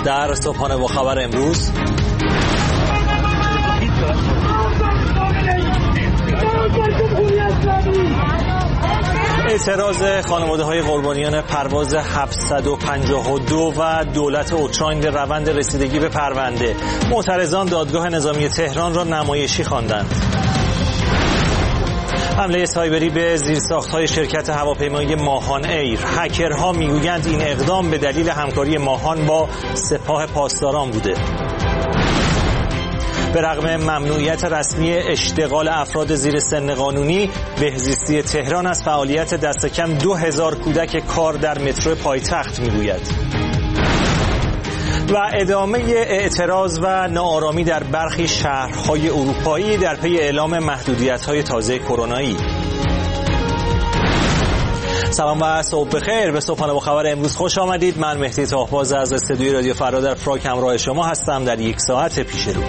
در صبحانه با خبر امروز اعتراض خانواده‌های قربانیان پرواز 752 و دولت اوکراین به روند رسیدگی به پرونده. معترضان دادگاه نظامی تهران را نمایشی خواندند. حمله سایبری به زیرساخت‌های شرکت هواپیمایی ماهان ایر. هکرها میگویند این اقدام به دلیل همکاری ماهان با سپاه پاسداران بوده. به رغم ممنوعیت رسمی اشتغال افراد زیر سن قانونی، بهزیستی تهران از فعالیت دست کم 2000 کودک کار در مترو پایتخت میگوید. و ادامه اعتراض و ناآرامی در برخی شهرهای اروپایی در پی اعلام محدودیت‌های تازه کرونایی. سلام و صبح بخیر. به صبحانه با خبر امروز خوش آمدید. من مهدی طاهباز از استودیوی رادیو فردا در پراگ همراه شما هستم در یک ساعت پیش رو.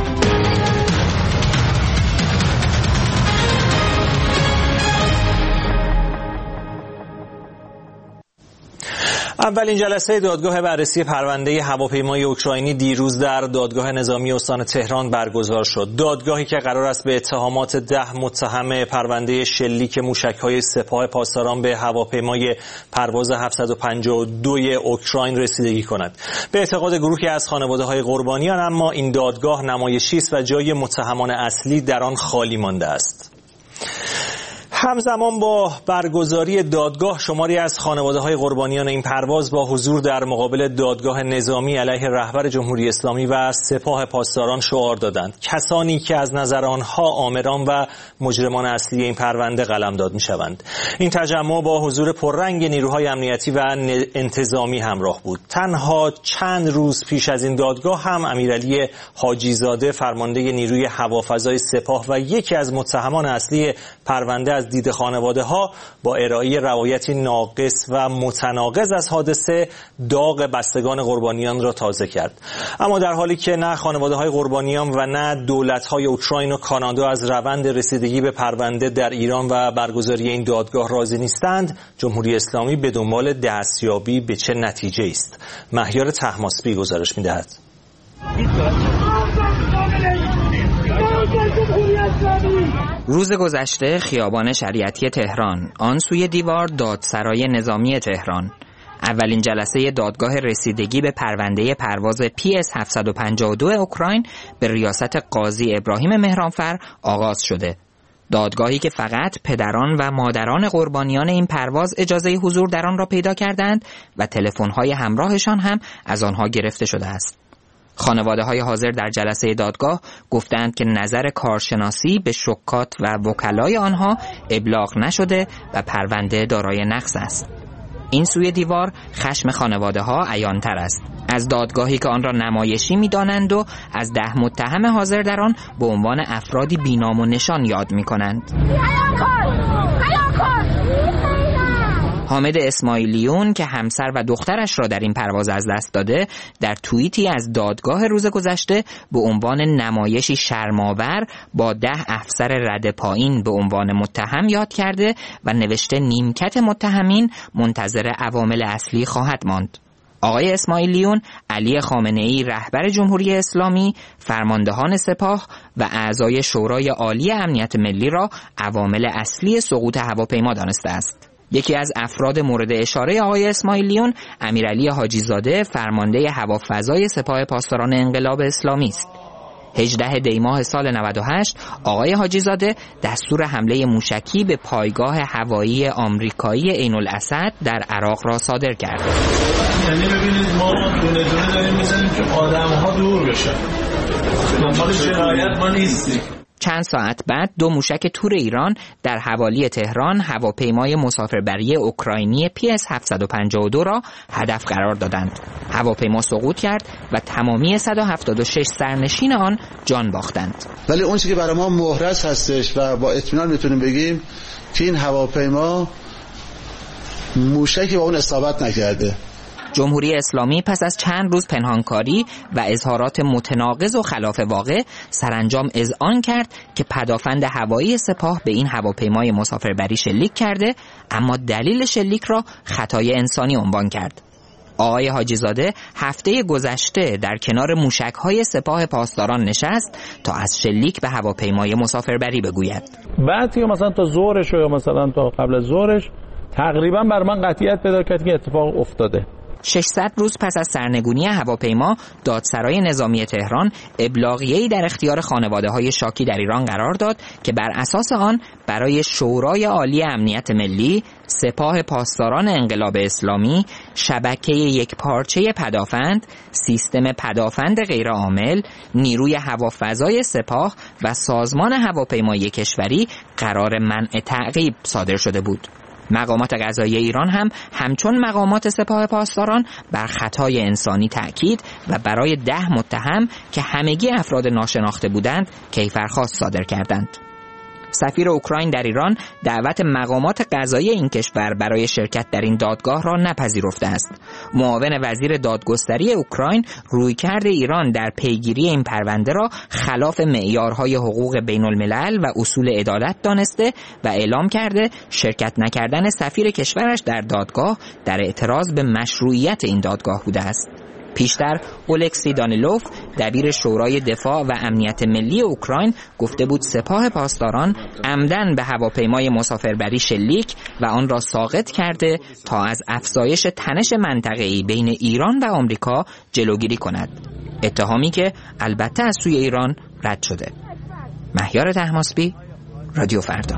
اولین جلسه دادگاه بررسی پرونده هواپیمای اوکراینی دیروز در دادگاه نظامی استان تهران برگزار شد. دادگاهی که قرار است به اتهامات 10 متهم پرونده شلیک موشک‌های سپاه پاسداران به هواپیمای پرواز 752 اوکراین رسیدگی کند. به اعتقاد گروهی از خانواده‌های قربانیان اما این دادگاه نمایشی است و جای متهمان اصلی در آن خالی مانده است. همزمان با برگزاری دادگاه شماری از خانواده‌های قربانیان این پرواز با حضور در مقابل دادگاه نظامی علیه رهبر جمهوری اسلامی و سپاه پاسداران شعار دادند. کسانی که از نظر آنها آمران و مجرمان اصلی این پرونده قلمداد می‌شوند. این تجمع با حضور پررنگ نیروهای امنیتی و انتظامی همراه بود. تنها چند روز پیش از این دادگاه هم امیرعلی حاجی‌زاده فرمانده نیروی هوافضای سپاه و یکی از متهمان اصلی پرونده از دید خانواده ها با ارائه روایتی ناقص و متناقض از حادثه داغ بستگان قربانیان را تازه کرد. اما در حالی که نه خانواده های قربانیان و نه دولت های اوکراین و کانادا از روند رسیدگی به پرونده در ایران و برگزاری این دادگاه راضی نیستند، جمهوری اسلامی به دنبال دستیابی به چه نتیجه است؟ مهیار طهماسبی گزارش می‌دهد. روز گذشته خیابان شریعتی تهران، آن سوی دیوار دادسرای نظامی تهران. اولین جلسه دادگاه رسیدگی به پرونده پرواز PS 752 اوکراین به ریاست قاضی ابراهیم مهرانفر آغاز شده. دادگاهی که فقط پدران و مادران قربانیان این پرواز اجازه حضور در آن را پیدا کردند و تلفن‌های همراهشان هم از آنها گرفته شده است. خانواده‌های حاضر در جلسه دادگاه گفتند که نظر کارشناسی به شکات و وکلای آنها ابلاغ نشده و پرونده دارای نقص است. این سوی دیوار خشم خانواده‌ها عیان‌تر است. از دادگاهی که آن را نمایشی می‌دانند و از 10 متهم حاضر در آن به عنوان افرادی بی‌نام و نشان یاد می‌کنند. حامد اسماعیلیون که همسر و دخترش را در این پرواز از دست داده، در توییتی از دادگاه روز گذشته به عنوان نمایشی شرم‌آور با 10 افسر رده پایین به عنوان متهم یاد کرده و نوشته نیمکت متهمین منتظر عوامل اصلی خواهد ماند. آقای اسماعیلیون علی خامنه‌ای رهبر جمهوری اسلامی، فرماندهان سپاه و اعضای شورای عالی امنیت ملی را عوامل اصلی سقوط هواپیما دانسته است. یکی از افراد مورد اشاره آقای اسماعیلیون امیرعلی حاجی‌زاده فرمانده هوافضای سپاه پاسداران انقلاب اسلامی است. 18 دی ماه سال 98 آقای حاجی‌زاده دستور حمله موشکی به پایگاه هوایی آمریکایی عین الاسد در عراق را صادر کرد. یعنی ببینید ما دونه دونه داریم می‌زنیم که آدم‌ها دور بشن. دنبال شرایط ما نیستیم. چند ساعت بعد 2 موشک تور ایران در حوالی تهران هواپیمای مسافربری اوکراینی PS 752 را هدف قرار دادند. هواپیما سقوط کرد و تمامی 176 سرنشین آن جان باختند. ولی اون چیزی که برای ما محرز هستش و با اطمینان میتونیم بگیم که این هواپیما موشکی با اون اصابت نکرده. جمهوری اسلامی پس از چند روز پنهانکاری و اظهارات متناقض و خلاف واقع سرانجام اذعان کرد که پدافند هوایی سپاه به این هواپیمای مسافربری شلیک کرده، اما دلیل شلیک را خطای انسانی عنوان کرد. آقای حاجی زاده هفته گذشته در کنار موشک‌های سپاه پاسداران نشست تا از شلیک به هواپیمای مسافربری بگوید. بعد که مثلا تا ظهرش یا مثلا تا قبل از ظهرش تقریبا بر من قطعیت پیدا کرد که اتفاق افتاده. 600 روز پس از سرنگونی هواپیما، دادسرای نظامی تهران ابلاغیه‌ای در اختیار خانواده‌های شاکی در ایران قرار داد که بر اساس آن برای شورای عالی امنیت ملی، سپاه پاسداران انقلاب اسلامی، شبکه یکپارچه پدافند، سیستم پدافند غیرعامل، نیروی هوافضای سپاه و سازمان هواپیمایی کشوری قرار منع تعقیب صادر شده بود. مقامات قضایی ایران هم همچون مقامات سپاه پاسداران بر خطای انسانی تأکید و برای 10 متهم که همگی افراد ناشناخته بودند کیفرخواست صادر کردند. سفیر اوکراین در ایران دعوت مقامات قضایی این کشور برای شرکت در این دادگاه را نپذیرفته است. معاون وزیر دادگستری اوکراین رویکرد ایران در پیگیری این پرونده را خلاف معیارهای حقوق بین الملل و اصول عدالت دانسته و اعلام کرده شرکت نکردن سفیر کشورش در دادگاه در اعتراض به مشروعیت این دادگاه بوده است. پیشتر اولکسی دانیلوف دبیر شورای دفاع و امنیت ملی اوکراین گفته بود سپاه پاسداران عمدن به هواپیمای مسافربری شلیک و آن را ساقط کرده تا از افزایش تنش منطقه‌ای بین ایران و آمریکا جلوگیری کند. اتهامی که البته از سوی ایران رد شده. مهیار طهماسبی، رادیو فردا.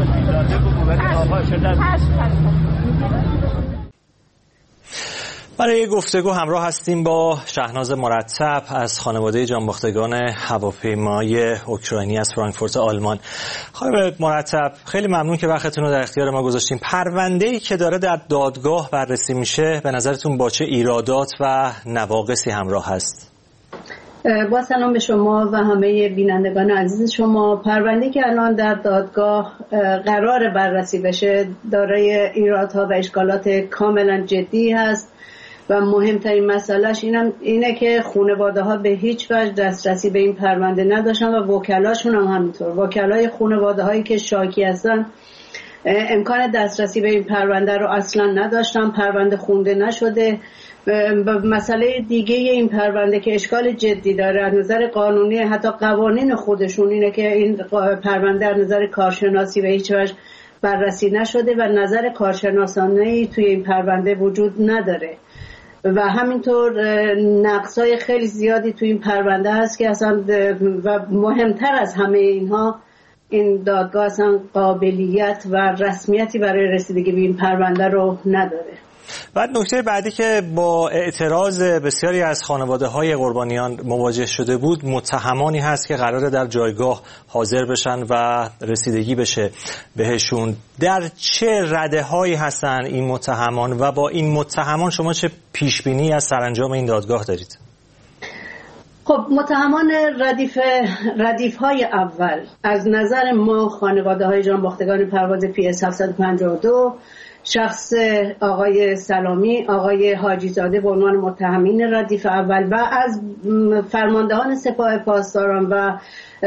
برای گفتگو همراه هستیم با شهناز مرتب از خانواده جانباختگان هواپیمای اوکراینی از فرانکفورت آلمان. خانم مرتب، خیلی ممنون که وقتتون رو در اختیار ما گذاشتیم. پرونده‌ای که داره در دادگاه بررسی میشه به نظرتون با چه ایرادات و نواقصی همراه هست؟ با سلام به شما و همه بینندگان عزیز شما. پرونده‌ای که الان در دادگاه قرار بررسی بشه دارای ایرادها و اشکالات کاملا جدی هست و مهمترین مسئلهش اینه که خانواده‌ها به هیچ وجه دسترسی به این پرونده نداشتن و وکلاشون هم همینطور. وکلای خانواده‌هایی که شاکی هستن امکان دسترسی به این پرونده رو اصلا نداشتن. پرونده خونده نشده. مسئله دیگه این پرونده که اشکال جدی داره از نظر قانونی، حتی قوانین خودشون اینه که این پرونده از نظر کارشناسی به هیچ وجه بررسی نشده و نظر کارشناسانه‌ای توی این پرونده وجود نداره و همینطور نقصای خیلی زیادی توی این پرونده هست که اصلا و مهمتر از همه اینها این دادگاه اصلا قابلیت و رسمیتی برای رسیدگی به این پرونده رو نداره. بعد نکته بعدی که با اعتراض بسیاری از خانواده‌های قربانیان مواجه شده بود، متهمانی هست که قراره در جایگاه حاضر بشن و رسیدگی بشه بهشون. در چه رده‌هایی هستن این متهمان و با این متهمان شما چه پیشبینی از سرانجام این دادگاه دارید؟ خب متهمان ردیف‌های اول از نظر ما خانواده‌های جانباختگان پرواز PS 752 شخص آقای سلامی، آقای حاجی زاده به عنوان متهمین ردیف اول و از فرماندهان سپاه پاسداران و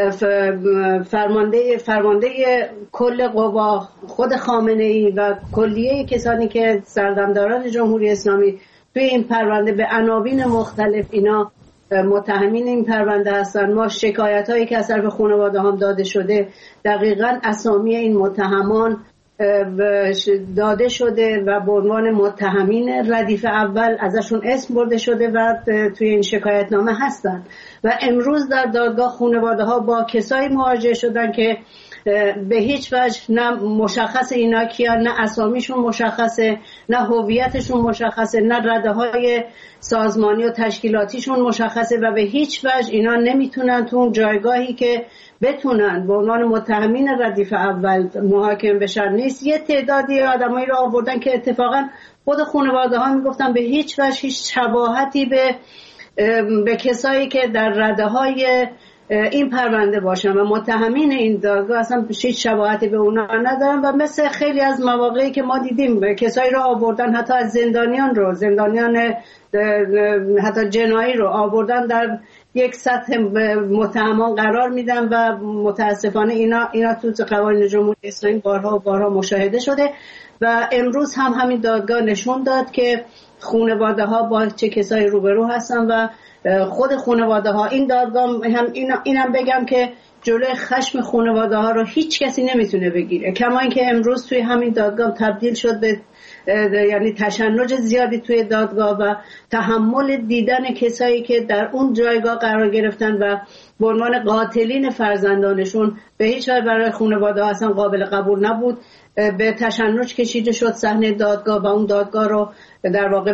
فرمانده کل قوا خود خامنه‌ای و کلیه کسانی که سردمداران جمهوری اسلامی توی این پرونده به عناوین مختلف اینا متهمین این پرونده هستن. ما شکایت‌هایی که از طرف خانواده هم داده شده دقیقاً اسامی این متهمان داده شده و به عنوان متهمین ردیف اول ازشون اسم برده شده و توی این شکایتنامه هستن و امروز در دادگاه خانواده ها با کسایی مواجه شدن که به هیچ وجه نه مشخص اینا کیان، نه اسامیشون مشخصه، نه هویتشون مشخصه، نه رده های سازمانی و تشکیلاتیشون مشخصه و به هیچ وجه اینا نمیتونن تو اون جایگاهی که بتونن به عنوان متهمین ردیف اول محاکمه بشن نیست. یه تعدادی آدمایی رو آوردن که اتفاقا خود خانواده ها میگفتن به هیچ وجه هیچ شباهتی به کسایی که در رده های این پرونده باشن و متهمین این دادگاه اصلا هیچ شباهتی به اونا ندارن و مثل خیلی از مواقعی که ما دیدیم کسایی رو آوردن، حتی از زندانیان حتی جنایی رو آوردن در یک سطح متهمان قرار میدن و متاسفانه اینا تو قوانین جمهوری اسلامی بارها مشاهده شده و امروز هم همین دادگاه نشون داد که خانواده ها با چه کسایی روبرو هستن و خود خانواده ها این دادگاه هم اینم بگم که جلوی خشم خانواده ها رو هیچ کسی نمیتونه بگیره، کما اینکه امروز توی همین دادگاه تبدیل شد به یعنی تشنج زیادی توی دادگاه و تحمل دیدن کسایی که در اون جایگاه قرار گرفتن و به عنوان قاتلین فرزندانشون به هیچ وجه برای خانواده ها اصلا قابل قبول نبود. به تشنج کشیده شد صحنه دادگاه و اون دادگاه رو در واقع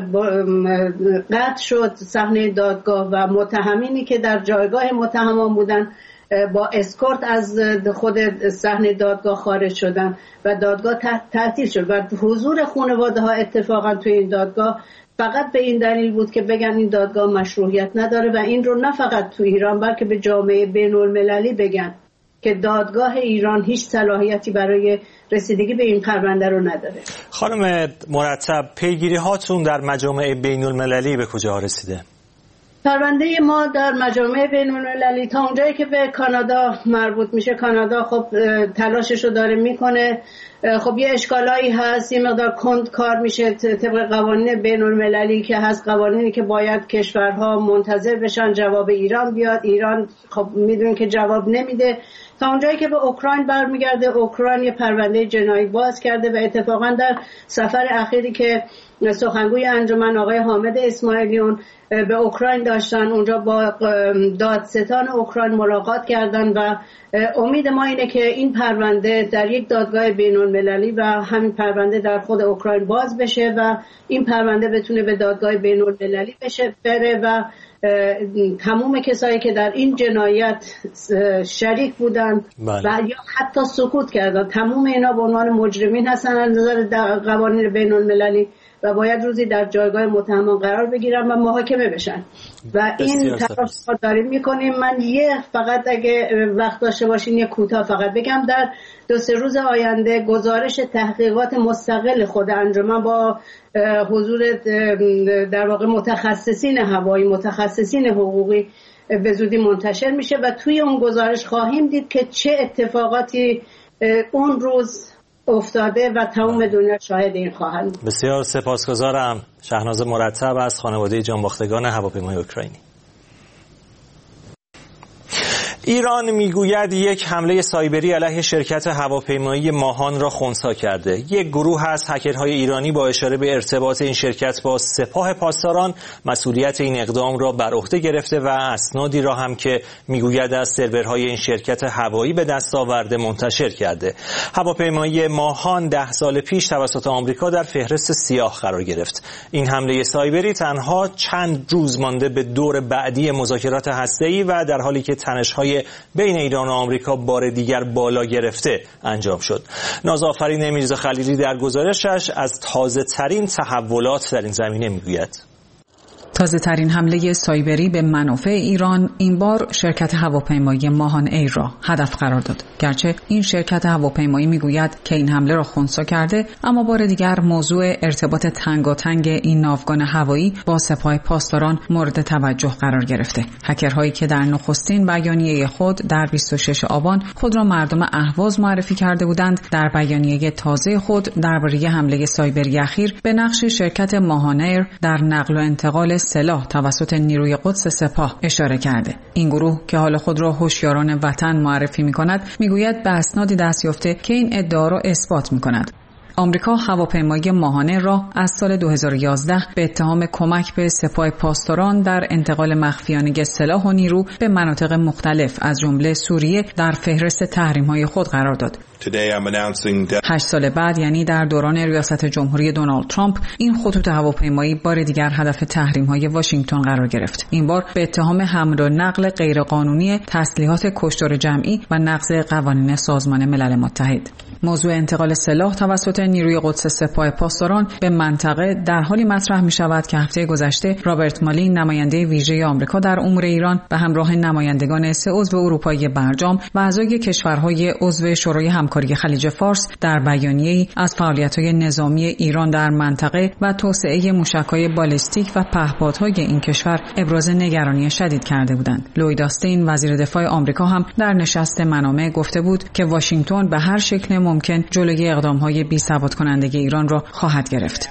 قطع شد صحنه دادگاه و متهمینی که در جایگاه متهمان بودن با اسکورت از خود صحنه دادگاه خارج شدن و دادگاه تعطیل شد و حضور خانواده ها اتفاقا توی این دادگاه فقط به این دلیل بود که بگن این دادگاه مشروعیت نداره و این رو نه فقط تو ایران بلکه به جامعه بین المللی بگن که دادگاه ایران هیچ صلاحیتی برای رسیدگی به این پرونده رو نداره. خانم مرتب، پیگیری هاتون در مجامع بین المللی به کجا رسیده؟ پرونده ما در مجامع بین المللی تا اونجایی که به کانادا مربوط میشه، کانادا خب تلاشش رو داره میکنه، خب یه اشکالایی هست، یه مقدار کند کار میشه طبق قوانین بین المللی که هست، قوانینی که باید کشورها منتظر بشن جواب ایران بیاد. ایران خب میدونین که جواب نمیده تا اونجایی که به اوکراین برمیگرده. اوکراین یه پرونده جنایی باز کرده و اتفاقا در سفر اخیری که سخنگوی انجمن آقای حامد اسماعیلیون به اوکراین داشتن، اونجا با دادستان اوکراین ملاقات کردن و امید ما اینه که این پرونده در یک دادگاه بین المللی و همین پرونده در خود اوکراین باز بشه و این پرونده بتونه به دادگاه بین المللی بره و تمام کسایی که در این جنایت شریک بودن و یا حتی سکوت کردن، تمام اینا به عنوان مجرمین هستن از نظر قوانین بین المللی و باید روزی در جایگاه متهمان قرار بگیرن و محاکمه بشن و این تلاش ما داریم میکنیم. من فقط اگه وقت داشته باشین کوتاه فقط بگم، در 2-3 روز آینده گزارش تحقیقات مستقل خود انجمن با حضور در واقع متخصصین هوایی، متخصصین حقوقی به زودی منتشر میشه و توی اون گزارش خواهیم دید که چه اتفاقاتی اون روز افتاده و تمام دنیا شاهد این خواهند. بسیار سپاسگزارم. شهناز مرتب از خانواده جانباختگان هواپیمای اوکراینی. ایران میگوید یک حمله سایبری علیه شرکت هواپیمایی ماهان را خنثی کرده. یک گروه از هکرهای ایرانی با اشاره به ارتباط این شرکت با سپاه پاسداران مسئولیت این اقدام را بر عهده گرفته و اسنادی را هم که میگوید از سرورهای این شرکت هوایی به دست آورده منتشر کرده. هواپیمایی ماهان 10 سال پیش توسط آمریکا در فهرست سیاه قرار گرفت. این حمله سایبری تنها چند روز مانده به دور بعدی مذاکرات هسته‌ای و در حالی که تنش‌های بین ایران و آمریکا بار دیگر بالا گرفته انجام شد. نازآفرین میرزا خلیلی در گزارشش از تازه ترین تحولات در این زمینه میگوید. تازه ترین حمله سایبری به منافع ایران این بار شرکت هواپیمایی ماهان ایر را هدف قرار داد. گرچه این شرکت هواپیمایی میگوید که این حمله را خنثی کرده، اما بار دیگر موضوع ارتباط تنگاتنگ این ناوگان هوایی با سپاه پاسداران مورد توجه قرار گرفته. هکرهایی که در نخستین بیانیه خود در 26 آبان خود را مردم اهواز معرفی کرده بودند، در بیانیه تازه خود درباره حمله سایبری اخیر به نقش شرکت ماهان ایر در نقل و انتقال سلاح توسط نیروی قدس سپاه اشاره کرده. این گروه که حال خود را هوشیاران وطن معرفی می‌کند، میگوید به اسنادی دست یافته که این ادعا را اثبات می‌کند. آمریکا هواپیمایی ماهانه را از سال 2011 به اتهام کمک به سپاه پاسداران در انتقال مخفیانه سلاح و نیرو به مناطق مختلف از جمله سوریه در فهرست تحریم‌های خود قرار داد. 8 سال بعد، یعنی در دوران ریاست جمهوری دونالد ترامپ، این خطوط هواپیمایی بار دیگر هدف تحریم‌های واشنگتن قرار گرفت. این بار به اتهام حمل و نقل غیرقانونی تسلیحات کشتار جمعی و نقض قوانین سازمان ملل متحد. موضوع انتقال سلاح توسط نیروی قدس سپاه پاسداران به منطقه در حالی مطرح می شود که هفته گذشته رابرت مالی، نماینده ویژه آمریکا در امور ایران، به همراه نمایندگان 3 عضو اروپایی برجام و اعضای کشورهای عضو شورای همکاری خلیج فارس در بیانیه‌ای از فعالیت‌های نظامی ایران در منطقه و توسعه موشک‌های بالستیک و پهپادهای این کشور ابراز نگرانی شدید کرده بودند. لوید آستین وزیر دفاع آمریکا هم در نشست منامه گفته بود که واشنگتن به هر شکل ممکن جلوی اقدام‌های بی‌ثبات کننده ایران را خواهد گرفت.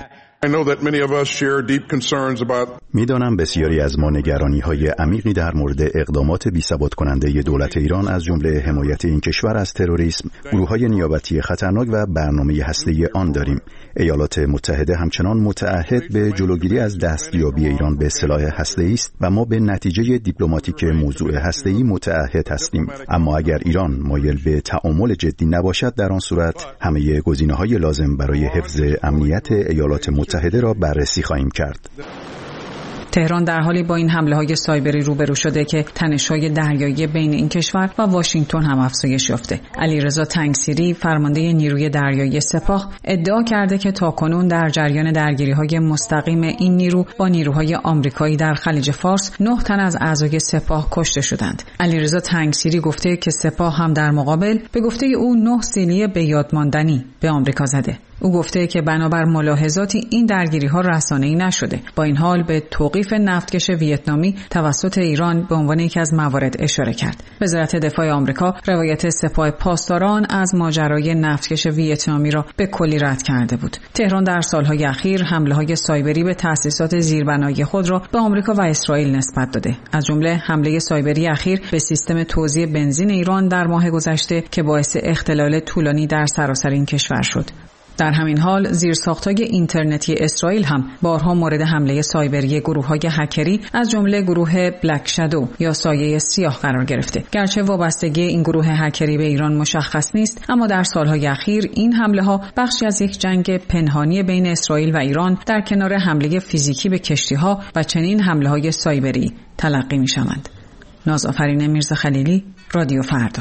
میدانم بسیاری از ما نگرانی‌های عمیقی در مورد اقدامات بی‌ثبات کننده دولت ایران از جمله حمایت این کشور از تروریسم، گروه‌های نیابتی خطرناک و برنامه هسته‌ای آن داریم. ایالات متحده همچنان متعهد به جلوگیری از دستیابی ایران به سلاح هسته‌ای است و ما به نتیجه دیپلماتیک موضوع هسته‌ای متعهد هستیم. اما اگر ایران مایل به تعامل جدی نباشد، در آن صورت همه گزینه‌های لازم برای حفظ امنیت ایالات متحده را بررسی خواهیم کرد. تهران در حالی با این حمله‌های سایبری روبرو شده که تنش‌های دریایی بین این کشور و واشنگتن هم افزایش یافته. علیرضا تنگسیری فرمانده نیروی دریایی سپاه ادعا کرده که تاکنون در جریان درگیری‌های مستقیم این نیرو با نیروهای آمریکایی در خلیج فارس 9 تن از اعضای سپاه کشته شدند. علیرضا تنگسیری گفته که سپاه هم در مقابل به گفته او 9 سیلی به یاد ماندنی به آمریکا زده. او گفته که بنابر ملاحظاتی این درگیری‌ها رسانه‌ای نشده. با این حال به توقیف نفتکش ویتنامی توسط ایران به عنوان یکی از موارد اشاره کرد. وزارت دفاع آمریکا روایت سپاه پاسداران از ماجرای نفتکش ویتنامی را به کلی رد کرده بود. تهران در سالهای اخیر حمله‌های سایبری به تأسیسات زیربنایی خود را به آمریکا و اسرائیل نسبت داده. از جمله حمله سایبری اخیر به سیستم توزیع بنزین ایران در ماه گذشته که باعث اختلال طولانی در سراسر این کشور شد. در همین حال زیرساخت‌های اینترنتی اسرائیل هم بارها مورد حمله سایبری گروه‌های هکری از جمله گروه بلک شادو یا سایه سیاه قرار گرفته. گرچه وابستگی این گروه هکری به ایران مشخص نیست، اما در سالهای اخیر این حمله‌ها بخشی از یک جنگ پنهانی بین اسرائیل و ایران در کنار حمله فیزیکی به کشتی‌ها و چنین حمله‌های سایبری تلقی می‌شوند. نازآفرین میرزاخلیلی، رادیو فردا.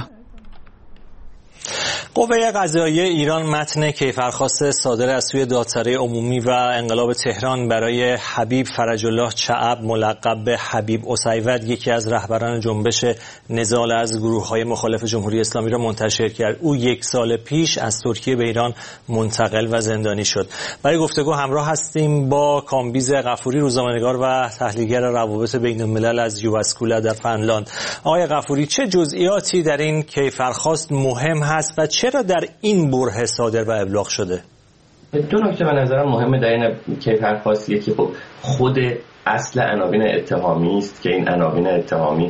قوه قضاییه ایران متن کیفرخواست صادر از سوی دادسرای عمومی و انقلاب تهران برای حبیب فرج الله چعب ملقب به حبیب اسیود، یکی از رهبران جنبش نضال از گروه‌های مخالف جمهوری اسلامی را منتشر کرد. او 1 سال پیش از ترکیه به ایران منتقل و زندانی شد. برای گفتگو همراه هستیم با کامبیز غفوری، روزنامه‌نگار و تحلیلگر روابط بین‌الملل از یواسکولا در فنلاند. آقای غفوری، چه جزئیاتی در این کیفرخواست مهم هست و چرا در این بره صادر و ابلاغ شده؟ 2 نکته به نظرم مهمه در این کیفرخواست. یکی خب خود اصل عناوین اتهامی است که این عناوین اتهامی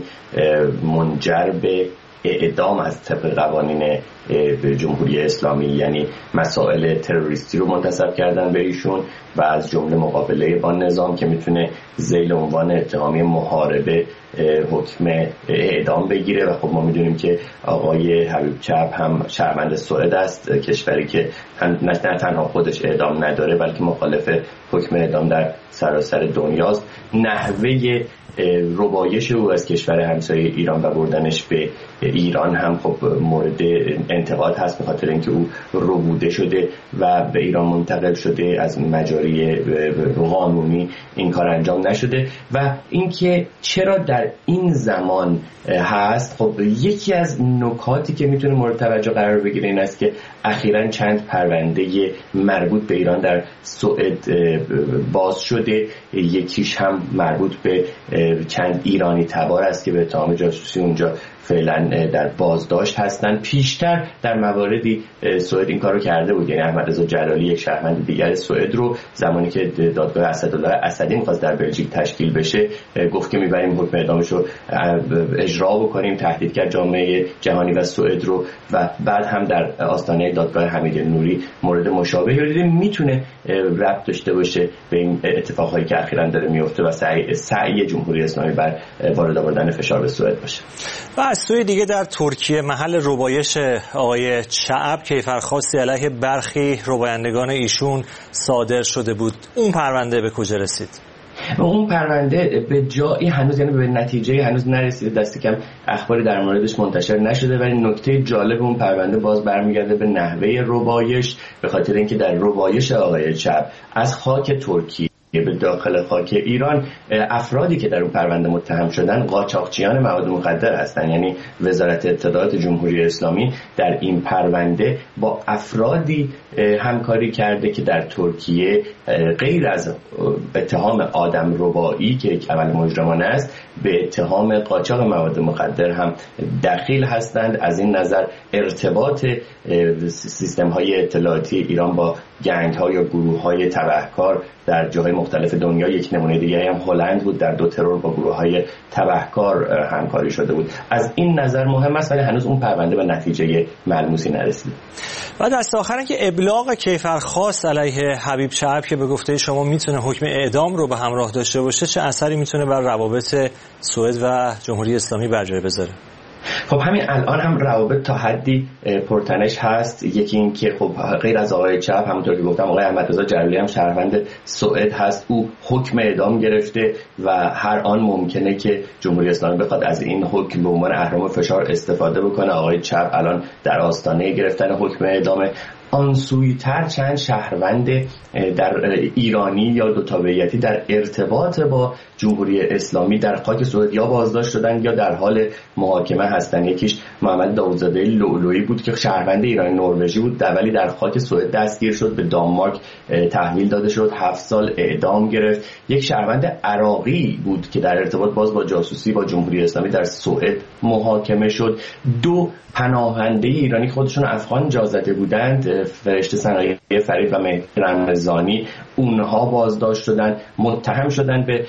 منجر به اعدام از طبق قوانین جمهوری اسلامی، یعنی مسائل تروریستی رو منتسب کردن به ایشون و از جمله مقابله با نظام که میتونه ذیل عنوان اتهامی محاربه حکم اعدام بگیره. و خب ما میدونیم که آقای حبیب چعب هم شهروند سوئد است، کشوری که نه تنها خودش اعدام نداره بلکه مخالف حکم اعدام در سراسر دنیاست. نحوه ربایش او از کشور همسایه ایران و بردنش به ایران هم خب مورد انتقاد هست، به خاطر اینکه او ربوده شده و به ایران منتقل شده، از مجاری قانونی این کار انجام نشده. و اینکه چرا در این زمان هست، خب یکی از نکاتی که میتونه مورد توجه قرار بگیره این است که اخیراً چند پرونده مربوط به ایران در سوئد باز شده. یکیش هم مربوط به چند ایرانی تبار است که به اتهام جاسوسی اونجا فعلا در بازداشت هستند. پیشتر در مواردی سوئد این کارو کرده بود، یعنی احمد رضا جلالی، یک شهروند دیگر سوئد رو زمانی که دادگاه اسدالله اسدی می‌خواست در بلژیک تشکیل بشه گفت که می‌بریم حکم اعدامش رو اجرا بکنیم، تهدید کرد جامعه جهانی و سوئد رو. و بعد هم در آستانه دادگاه حمید نوری مورد مشابهی رو دیدیم. میتونه ربط داشته باشه به این اتفاقایی که اخیراً داره میفته و سعی جمهوری اسلامی بر وارد آوردن فشار به سوئد باشه. و از سوی دیگه در ترکیه محل ربایش آقای چعب کیفرخواستی علیه برخی ربایندگان ایشون صادر شده بود. اون پرونده به کجا رسید؟ اون پرونده به جایی هنوز، یعنی به نتیجه هنوز نرسیده، دست کم اخباری در موردش منتشر نشده. ولی نکته جالب اون پرونده باز برمیگرده به نحوه ربایش، به خاطر اینکه در ربایش آقای چعب از خاک ترکیه به داخل خاک ایران، افرادی که در اون پرونده متهم شدن قاچاقچیان مواد مخدر هستند. یعنی وزارت اطلاعات جمهوری اسلامی در این پرونده با افرادی همکاری کرده که در ترکیه غیر از اتهام آدمربایی که یک عمل مجرمانه است، به اتهام قاچاق مواد مخدر هم دخیل هستند. از این نظر ارتباط سیستم‌های اطلاعاتی ایران با گنگ‌ها یا گروه‌های تبهکار در جاهای مختلف دنیا، یک نمونه دیگه هم هلند بود، در 2 ترور با گروه‌های تبهکار همکاری شده بود. از این نظر مهم است، ولی هنوز اون پرونده به نتیجه ملموسی نرسید. و دست آخر که ابلاغ کیفرخواست علیه حبیب چعب که به گفته شما میتونه حکم اعدام رو به همراه داشته باشه، چه اثری میتونه بر روابط سوئد و جمهوری اسلامی بر جای بذاره؟ خب همین الان هم روابط تا حدی پرتنش هست. یکی این که خب غیر از آقای چپ، همونطور که گفتم آقای احمدرضا جلالی هم شهروند سوئد هست، او حکم اعدام گرفته و هر آن ممکنه که جمهوری اسلامی بخواد از این حکم به عنوان اهرم فشار استفاده بکنه. آقای چپ الان در آستانه گرفتن حکم اعدامه. آن سویتر چند شهروند در ایرانی یا دو تابعیتی در ارتباط با جمهوری اسلامی در خاک سوئد یا بازداشت شدن یا در حال محاکمه هستند. یکیش محمد داوودزاده لؤلؤی بود که شهروند ایرانی نروژی بود، ولی در خاک سوئد دستگیر شد، به دانمارک تحویل داده شد، 7 سال اعدام گرفت. یک شهروند عراقی بود که در ارتباط باز با جاسوسی با جمهوری اسلامی در سوئد محاکمه شد. 2 پناهنده ایرانی خودشون افغان جا زده بودند، فرشته صنایع فرید و مهدی رمضانی، اونها بازداشت شدن، متهم شدن به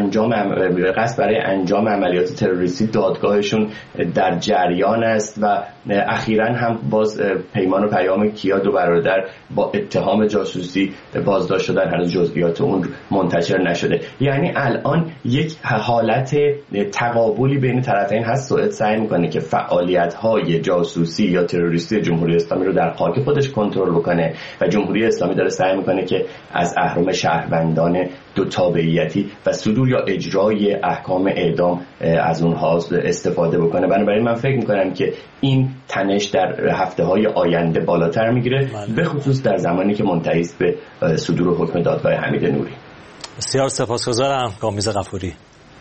قصد برای انجام عملیات تروریستی. دادگاهشون در جریان است و اخیراً هم باز پیمان و پیام کیا، 2 برادر با اتهام جاسوسی بازداشت شدن. هنوز جزئیات اون منتشر نشده. یعنی الان یک حالت تقابلی بین طرفین هست. سوئد سعی میکنه که فعالیت‌های جاسوسی یا تروریستی جمهوری اسلامی رو در خاک خودش کنترل بکنه و جمهوری اسلامی داره سعی میکنه که از اهرم شهروندان 2 تابعیتی و صدور یا اجرای احکام اعدام از اونها استفاده بکنه. بنابراین من فکر میکنم که این تنش در هفته‌های آینده بالاتر میگیره، به خصوص در زمانی که منتهی است به صدور حکم دادگاه حمید نوری. بسیار سپاسگزارم کامبیز غفوری.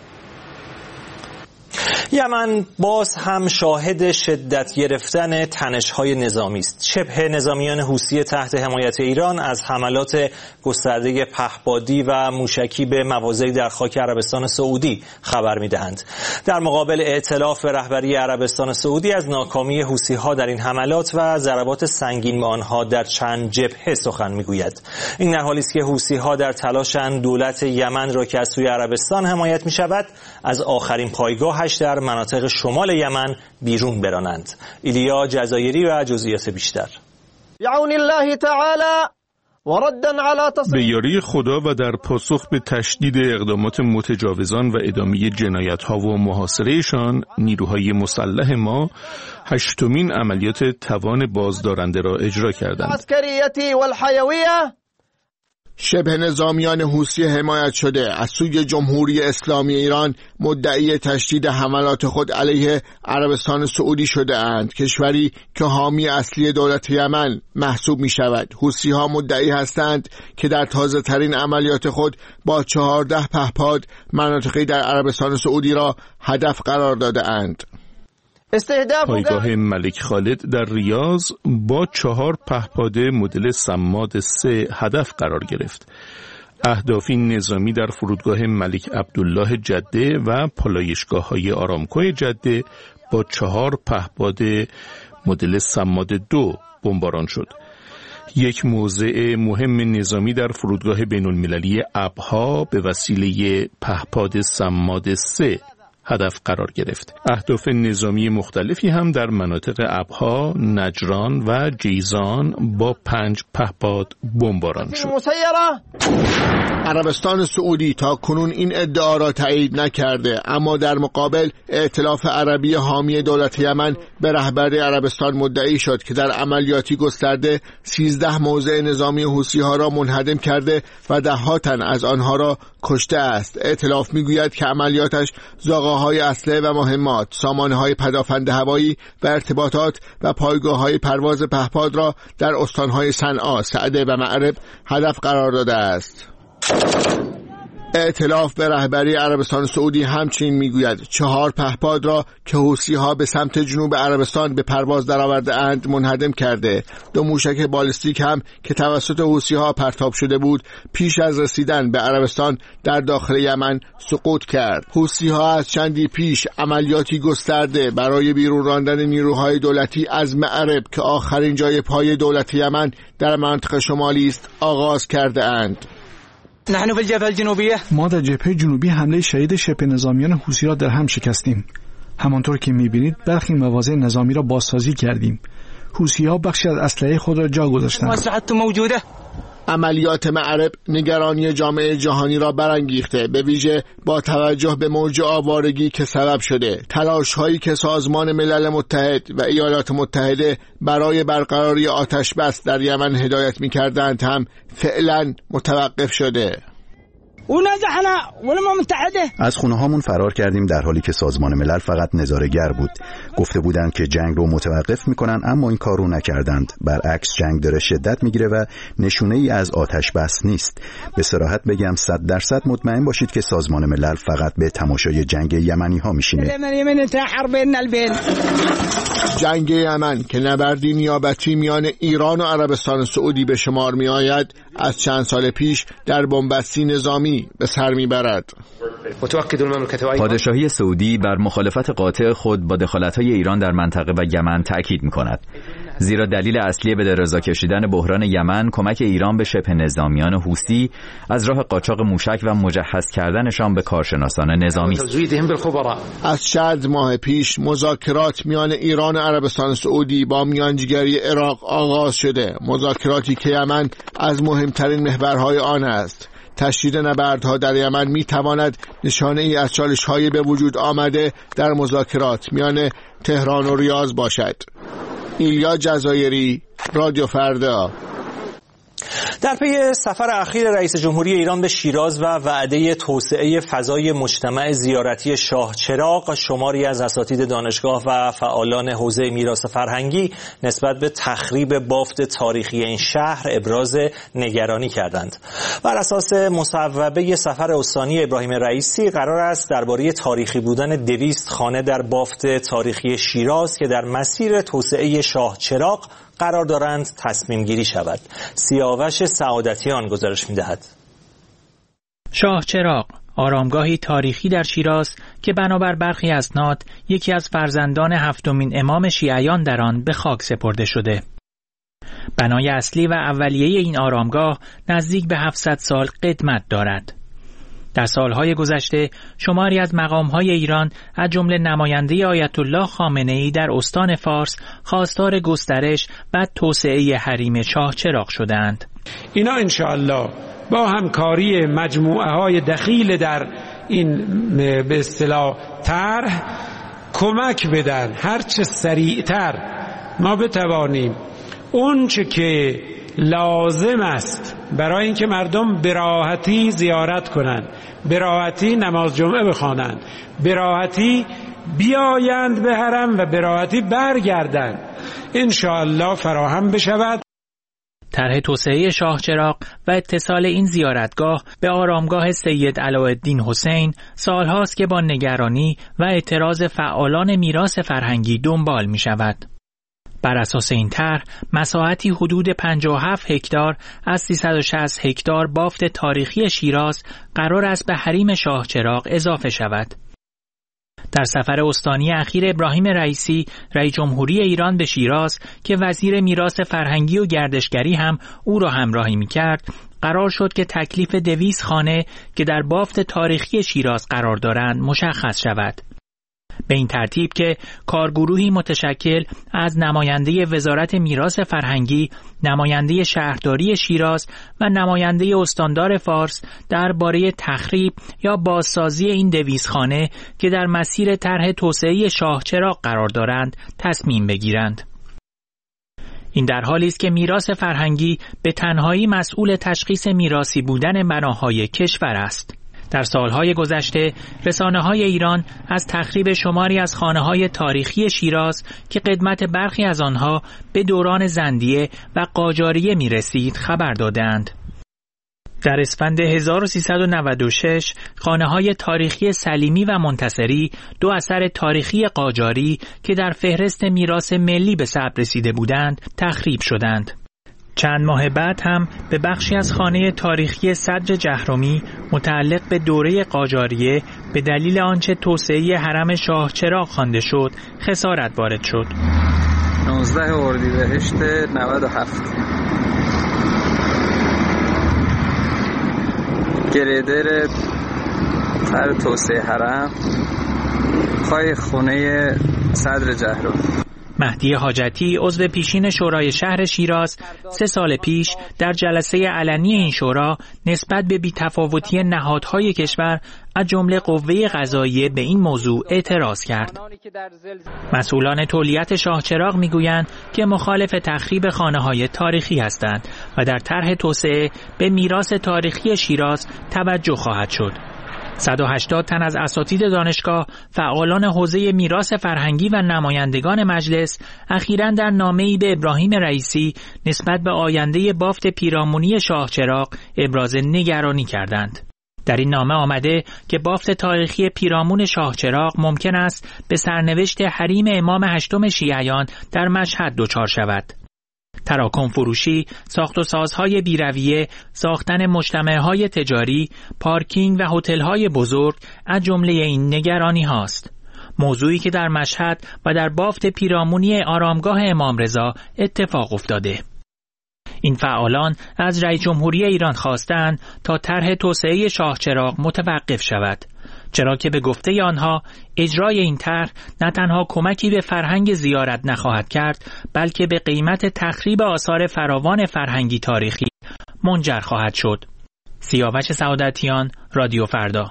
یمن باز هم شاهد شدت گرفتن تنش‌های نظامی است. شبه نظامیان حوثی تحت حمایت ایران از حملات گسترده پهپادی و موشکی به مواضعی در خاک عربستان سعودی خبر می‌دهند. در مقابل ائتلاف به رهبری عربستان سعودی از ناکامی حوثی‌ها در این حملات و ضربات سنگین به آنها در چند جبهه سخن می‌گوید. این در حالی است که حوثی‌ها در تلاشند دولت یمن را که از سوی عربستان حمایت می‌شود از آخرین پایگاهش در مناطق شمال یمن بیرون برانند. ایلیا جزایری و جزئیات بیشتر. بعون الله تعالی به یاری خدا و در پاسخ به تشدید اقدامات متجاوزان و ادامه جنایت‌ها و محاصرهشان، نیروهای مسلح ما 8مین عملیات توان بازدارنده را اجرا کردند. شبه نظامیان حوثی حمایت شده از سوی جمهوری اسلامی ایران مدعی تشدید حملات خود علیه عربستان سعودی شده اند، کشوری که حامی اصلی دولت یمن محسوب می شود. حوثی ها مدعی هستند که در تازه ترین عملیات خود با 14 پهپاد مناطقی در عربستان سعودی را هدف قرار داده اند. پایگاه ملک خالد در ریاض با 4 پهپاده مدل صماد 3 هدف قرار گرفت. اهدافی نظامی در فرودگاه ملک عبدالله جده و پالایشگاه‌های آرامکو جده با 4 پهپاده مدل صماد 2 بمباران شد. یک موضع مهم نظامی در فرودگاه بین‌المللی ابها به وسیله پهپاد صماد 3 هدف قرار گرفت. اهداف نظامی مختلفی هم در مناطق ابها، نجران و جیزان با 5 پهپاد بمباران شد. عربستان سعودی تا کنون این ادعا را تایید نکرده، اما در مقابل ائتلاف عربی حامی دولت یمن به رهبری عربستان مدعی شد که در عملیاتی گسترده 13 موضع نظامی حوثی‌ها را منهدم کرده و 10 تن از آنها را کشته است. ائتلاف میگوید که عملیاتش زاغه‌های اسلحه و مهمات، سامانه‌های پدافند هوایی و ارتباطات و پایگاه‌های پرواز پهپاد را در استان‌های صنعا، سعده و معرب هدف قرار داده است. ائتلاف به رهبری عربستان سعودی همچنین میگوید 4 پهپاد را که حوثی‌ها به سمت جنوب عربستان به پرواز درآورده اند منهدم کرده. 2 موشک بالستیک هم که توسط حوثی‌ها پرتاب شده بود پیش از رسیدن به عربستان در داخل یمن سقوط کرد. حوثی‌ها از چندی پیش عملیاتی گسترده برای بیرون راندن نیروهای دولتی از مأرب که آخرین جای پای دولت یمن در منطقه شمالی است آغاز کرده اند. ما در جبهه جنوبی حمله شدید شبه نظامیان حوثی را در هم شکستیم. همانطور که می‌بینید برخی مواضع نظامی را بازسازی کردیم. حوثی‌ها بخشی از اسلحه خود را جا گذاشتند. عملیات مأرب نگرانی جامعه جهانی را برانگیخته، به ویژه با توجه به موج آوارگی که سبب شده. تلاش‌هایی که سازمان ملل متحد و ایالات متحده برای برقراری آتش بس در یمن هدایت می‌کردند هم فعلاً متوقف شده. از خونه هامون فرار کردیم در حالی که سازمان ملل فقط نظاره‌گر بود. گفته بودند که جنگ رو متوقف میکنن اما این کار رو نکردند. برعکس جنگ داره شدت میگیره و نشونه ای از آتش بس نیست. به صراحت بگم 100% مطمئن باشید که سازمان ملل فقط به تماشای جنگ یمنی ها میشینه. جنگ یمن که نبردی نیابتی میان ایران و عربستان سعودی به شمار می آید از چند سال پیش در بنبستی نظامی به سر میبرد. پادشاهی سعودی بر مخالفت قاطع خود با دخالت‌های ایران در منطقه و یمن تأکید می‌کند. زیرا دلیل اصلی به رضا کشیدن بحران یمن کمک ایران به شبه نظامیان حوثی از راه قاچاق موشک و مجهز کردنشان به کارشناسان نظامی است. از چند ماه پیش مذاکرات میان ایران و عربستان سعودی با میانجیگری عراق آغاز شده. مذاکراتی که یمن از مهمترین محورهای آن است. تشدید نبردها در یمن می تواند نشانه ای از چالش‌های به وجود آمده در مذاکرات میان تهران و ریاض باشد. ایلیا جزایری، رادیو فردا. در پی سفر اخیر رئیس جمهوری ایران به شیراز و وعده توسعه فضای مجتمع زیارتی شاه چراغ، شماری از اساتید دانشگاه و فعالان حوزه میراث فرهنگی نسبت به تخریب بافت تاریخی این شهر ابراز نگرانی کردند. بر اساس مصوبه سفر استانی ابراهیم رئیسی قرار است درباره تاریخی بودن 200 خانه در بافت تاریخی شیراز که در مسیر توسعه شاه چراغ قرار دارند تصمیم گیری شود. سیاوش سعادتیان گزارش می‌دهد. شاه چراغ، آرامگاهی تاریخی در شیراز که بنابر برخی اسناد یکی از فرزندان 7مین امام شیعیان در آن به خاک سپرده شده. بنای اصلی و اولیه این آرامگاه نزدیک به 700 سال قدمت دارد. در سالهای گذشته شماری از مقامهای ایران از جمله نماینده آیت الله خامنه‌ای در استان فارس خواستار گسترش و توسعه حریم شاه چراغ شدند. اینا انشاءالله با همکاری مجموعه های دخیل در این به اصطلاح طرح کمک بدن هرچه سریعتر ما بتوانیم اون چه که لازم است برای اینکه مردم به راحتی زیارت کنند، به راحتی نماز جمعه بخوانند، به راحتی بیایند به حرم و به راحتی برگردند، انشاءالله فراهم بشود. طرح توسعه شاه چراغ و اتصال این زیارتگاه به آرامگاه سید علاءالدین حسین سالهاست که با نگرانی و اعتراض فعالان میراث فرهنگی دنبال می شود. بر اساس این طرح مساحتی حدود 57 هکتار از 360 هکتار بافت تاریخی شیراز قرار است به حریم شاه چراغ اضافه شود. در سفر استانی اخیر ابراهیم رئیسی رئیس جمهوری ایران به شیراز که وزیر میراث فرهنگی و گردشگری هم او را همراهی می‌کرد، قرار شد که تکلیف 200 خانه که در بافت تاریخی شیراز قرار دارند مشخص شود. به این ترتیب که کارگروهی متشکل از نماینده وزارت میراث فرهنگی، نماینده شهرداری شیراز و نماینده استاندار فارس درباره تخریب یا بازسازی این 200 خانه که در مسیر طرح توسعه شاه چراغ قرار دارند تصمیم بگیرند. این در حالی است که میراث فرهنگی به تنهایی مسئول تشخیص میراثی بودن بناهای کشور است. در سالهای گذشته رسانه‌های ایران از تخریب شماری از خانه‌های تاریخی شیراز که قدمت برخی از آنها به دوران زندیه و قاجاریه می‌رسید خبر دادند. در اسفند 1396 خانه‌های تاریخی سلیمی و منتصری، دو اثر تاریخی قاجاری که در فهرست میراث ملی به ثبت رسیده بودند، تخریب شدند. چند ماه بعد هم به بخشی از خانه تاریخی صدر جهرمی متعلق به دوره قاجاریه به دلیل آنچه توسعه حرم شاه چراغ خوانده شد، خسارت وارد شد. 19 اردیبهشت 97 گریدر سر توسعه حرم پای خونه صدر جهرمی. مهدی حاجتی عضو پیشین شورای شهر شیراز 3 سال پیش در جلسه علنی این شورا نسبت به بی‌تفاوتی نهادهای کشور از جمله قوه قضاییه به این موضوع اعتراض کرد. مسئولان تولیت شاهچراغ میگویند که مخالف تخریب خانه‌های تاریخی هستند و در طرح توسعه به میراث تاریخی شیراز توجه خواهد شد. 180 تن از اساتید دانشگاه، فعالان حوزه میراث فرهنگی و نمایندگان مجلس اخیراً در نامه‌ای به ابراهیم رئیسی نسبت به آینده بافت پیرامونی شاهچراغ ابراز نگرانی کردند. در این نامه آمده که بافت تاریخی پیرامون شاهچراغ ممکن است به سرنوشت حریم امام هشتم شیعیان در مشهد دچار شود. تراکم فروشی، ساخت و سازهای بیرویه، ساختن مجتمعهای تجاری، پارکینگ و هتل‌های بزرگ از جمله این نگرانی هاست. موضوعی که در مشهد و در بافت پیرامونی آرامگاه امام رضا اتفاق افتاده. این فعالان از رئیس جمهوری ایران خواستند تا طرح توسعه شاهچراغ متوقف شود، چرا که به گفته آنها اجرای این طرح نه تنها کمکی به فرهنگ زیارت نخواهد کرد، بلکه به قیمت تخریب آثار فراوان فرهنگی تاریخی منجر خواهد شد. سیاوش سعادتیان، رادیو فردا.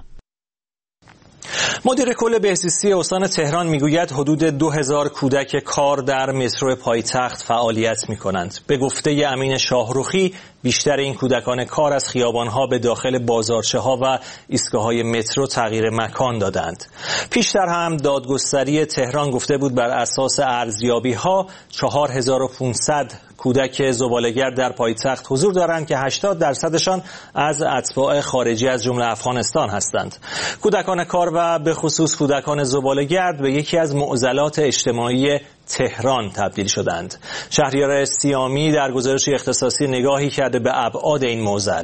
مدیر کل بهزیستی استان تهران میگوید حدود 2000 کودک کار در مترو پایتخت فعالیت میکنند. به گفته امین شاهروخی بیشتر این کودکان کار از خیابانها به داخل بازارچه‌ها و ایستگاه‌های مترو تغییر مکان دادند. پیشتر هم دادگستری تهران گفته بود بر اساس ارزیابی‌ها 4500 کودک زباله‌گر در پایتخت حضور دارند که 80% از اتباع خارجی از جمله افغانستان هستند. کودکان کار و به خصوص کودکان زباله‌گرد به یکی از معضلات اجتماعی تهران تبدیل شدند. شهریار سیامی در گزارش اختصاصی نگاهی کرده به ابعاد این معضل.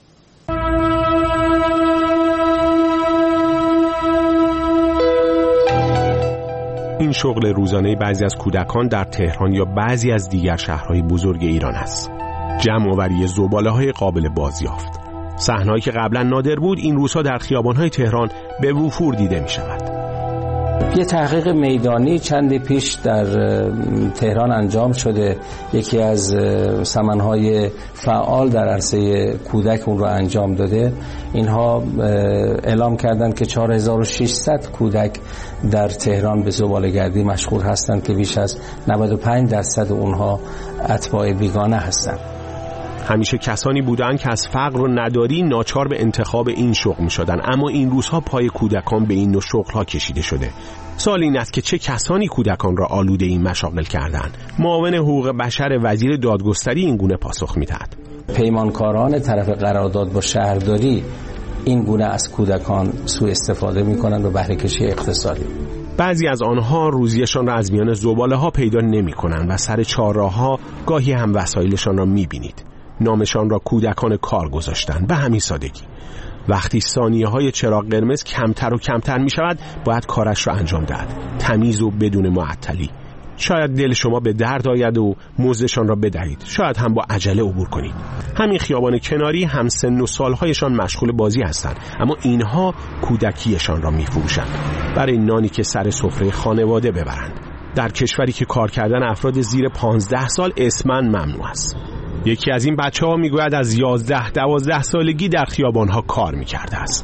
این شغل روزانه بعضی از کودکان در تهران یا بعضی از دیگر شهرهای بزرگ ایران است. جمع‌آوری زباله‌های قابل بازیافت. صحنه‌ای که قبلا نادر بود این روزها در خیابان‌های تهران به وفور دیده می‌شود. یه تحقیق میدانی چندی پیش در تهران انجام شده. یکی از سمنهای فعال در عرصه کودک اون رو انجام داده. اینها اعلام کردند که 4600 کودک در تهران به زباله‌گردی مشغول هستند که بیش از 95% اونها اتباع بیگانه هستند. همیشه کسانی بودند که از فقر و نداری ناچار به انتخاب این شغل می شدن، اما این روزها پای کودکان به این نوع شغل‌ها کشیده شده. سوال این است که چه کسانی کودکان را آلوده این مشاغل کردند؟ معاون حقوق بشر وزیر دادگستری این گونه پاسخ می‌دهد. پیمانکاران طرف قرارداد با شهرداری این گونه از کودکان سوء استفاده می‌کنند و بهره کشی اقتصادی. بعضی از آنها روزیشان را از میان زباله‌ها پیدا نمی‌کنند و سر چهارراه‌ها گاهی هم وسایلشان را می‌بینید. نامشان را کودکان کار گذاشتند. به همین سادگی. وقتی ثانیه‌های چراغ قرمز کمتر و کمتر می شود باید کارش را انجام داد، تمیز و بدون معطلی. شاید دل شما به درد آید و مزدشان را بدهید، شاید هم با عجله عبور کنید. همین خیابان کناری هم سن و سالهایشان مشغول بازی هستند، اما اینها کودکیشان را می فروشند برای نانی که سر سفره خانواده ببرند. در کشوری که کار کردن افراد زیر 15 سال اسماً ممنوع است. یکی از این بچه‌ها میگوید از 11-12 سالگی در خیابان‌ها کار می‌کرده است.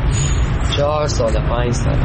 4 سال، 5 سال،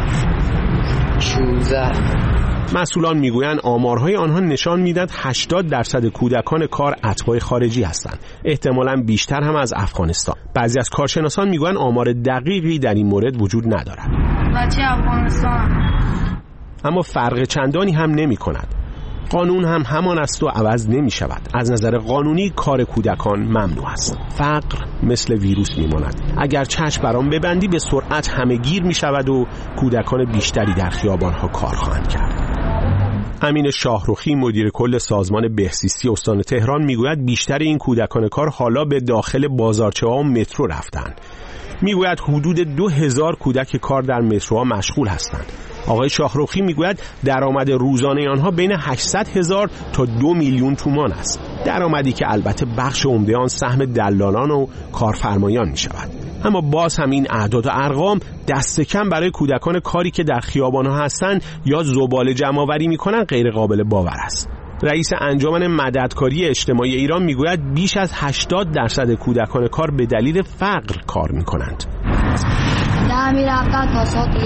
16. مسئولان میگویند آمارهای آنها نشان میدهد 80% کودکان کار اتباع خارجی هستند، احتمالاً بیشتر هم از افغانستان. بعضی از کارشناسان میگویند آمار دقیقی در این مورد وجود ندارد. بچه افغانستان. اما فرق چندانی هم نمی‌کند. قانون هم همان است و عوض نمی شود. از نظر قانونی کار کودکان ممنوع است. فقر مثل ویروس می ماند. اگر چشم برام ببندی به سرعت همه گیر می شود و کودکان بیشتری در خیابانها کار خواهند کرد. امین شاهرخی مدیر کل سازمان بهزیستی استان تهران میگوید بیشتر این کودکان کار حالا به داخل بازارچه‌ها و مترو رفتند. میگوید حدود 2000 کودک کار در متروها مشغول هستند. آقای شاهرخی میگوید درآمد روزانه آنها بین 800,000 تا 2 میلیون تومان است. درآمدی که البته بخش عمده آن سهم دلالان و کارفرمایان می شود. اما باز هم این اعداد و ارقام دست کم برای کودکان کاری که در خیابان‌ها هستند یا زباله جمع‌آوری می‌کنند غیر قابل باور است. رئیس انجمن مددکاری اجتماعی ایران میگوید بیش از 80% کودکان کار به دلیل فقر کار می‌کنند. می‌رفتن تا ساعت 1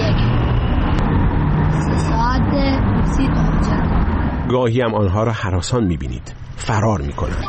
ساعت 30 گاهی هم آنها را هراسان می‌بینید. فرار می‌کنند.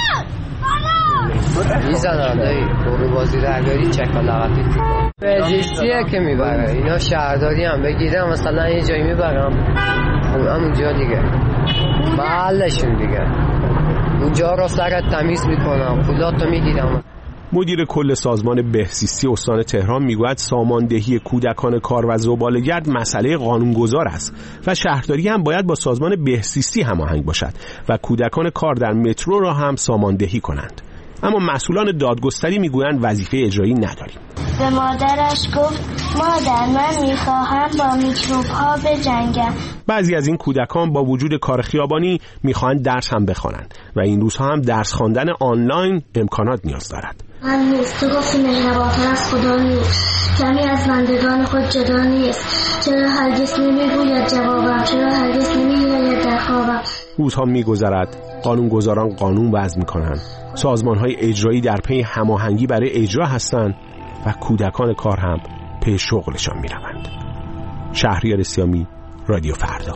میزنن دایی برو بازی درگاری چک و لغتی بهزیستیه که میبره. اینا شهرداری هم بگیرم مثلا یه جایی میبرم اونجا دیگه محلشون دیگه اونجا رو سرت تمیز میکنم پولاتو میگیرم. مدیر کل سازمان بهزیستی استان تهران میگوید ساماندهی کودکان کار و زباله‌گرد مسئله قانونگذار است و شهرداری هم باید با سازمان بهزیستی هماهنگ باشد و کودکان کار در مترو را هم ساماندهی کنند. اما مسئولان دادگستری میگویند وظیفه اجرایی نداریم. به مادرش گفت مادر من میخواهم با میکروب ها بجنگم. بعضی از این کودکان با وجود کار خیابانی میخواهند درس هم بخوانند و این روزها هم درس خواندن آنلاین امکانات نیاز دارد. من نیست تو گفتی مهربانتر از خدا نیست، کمی از بندگان خود جدا نیست. چرا هرگز نمیگوید جوابم، چرا هرگز نمیگوید در خوابم. روزها میگذرد، قانونگذاران قانون وضع میکنند، سازمانهای اجرایی در پی هماهنگی برای اجرا هستند و کودکان کار هم پی شغلشان میروند. شهریار سیامی، رادیو فردا.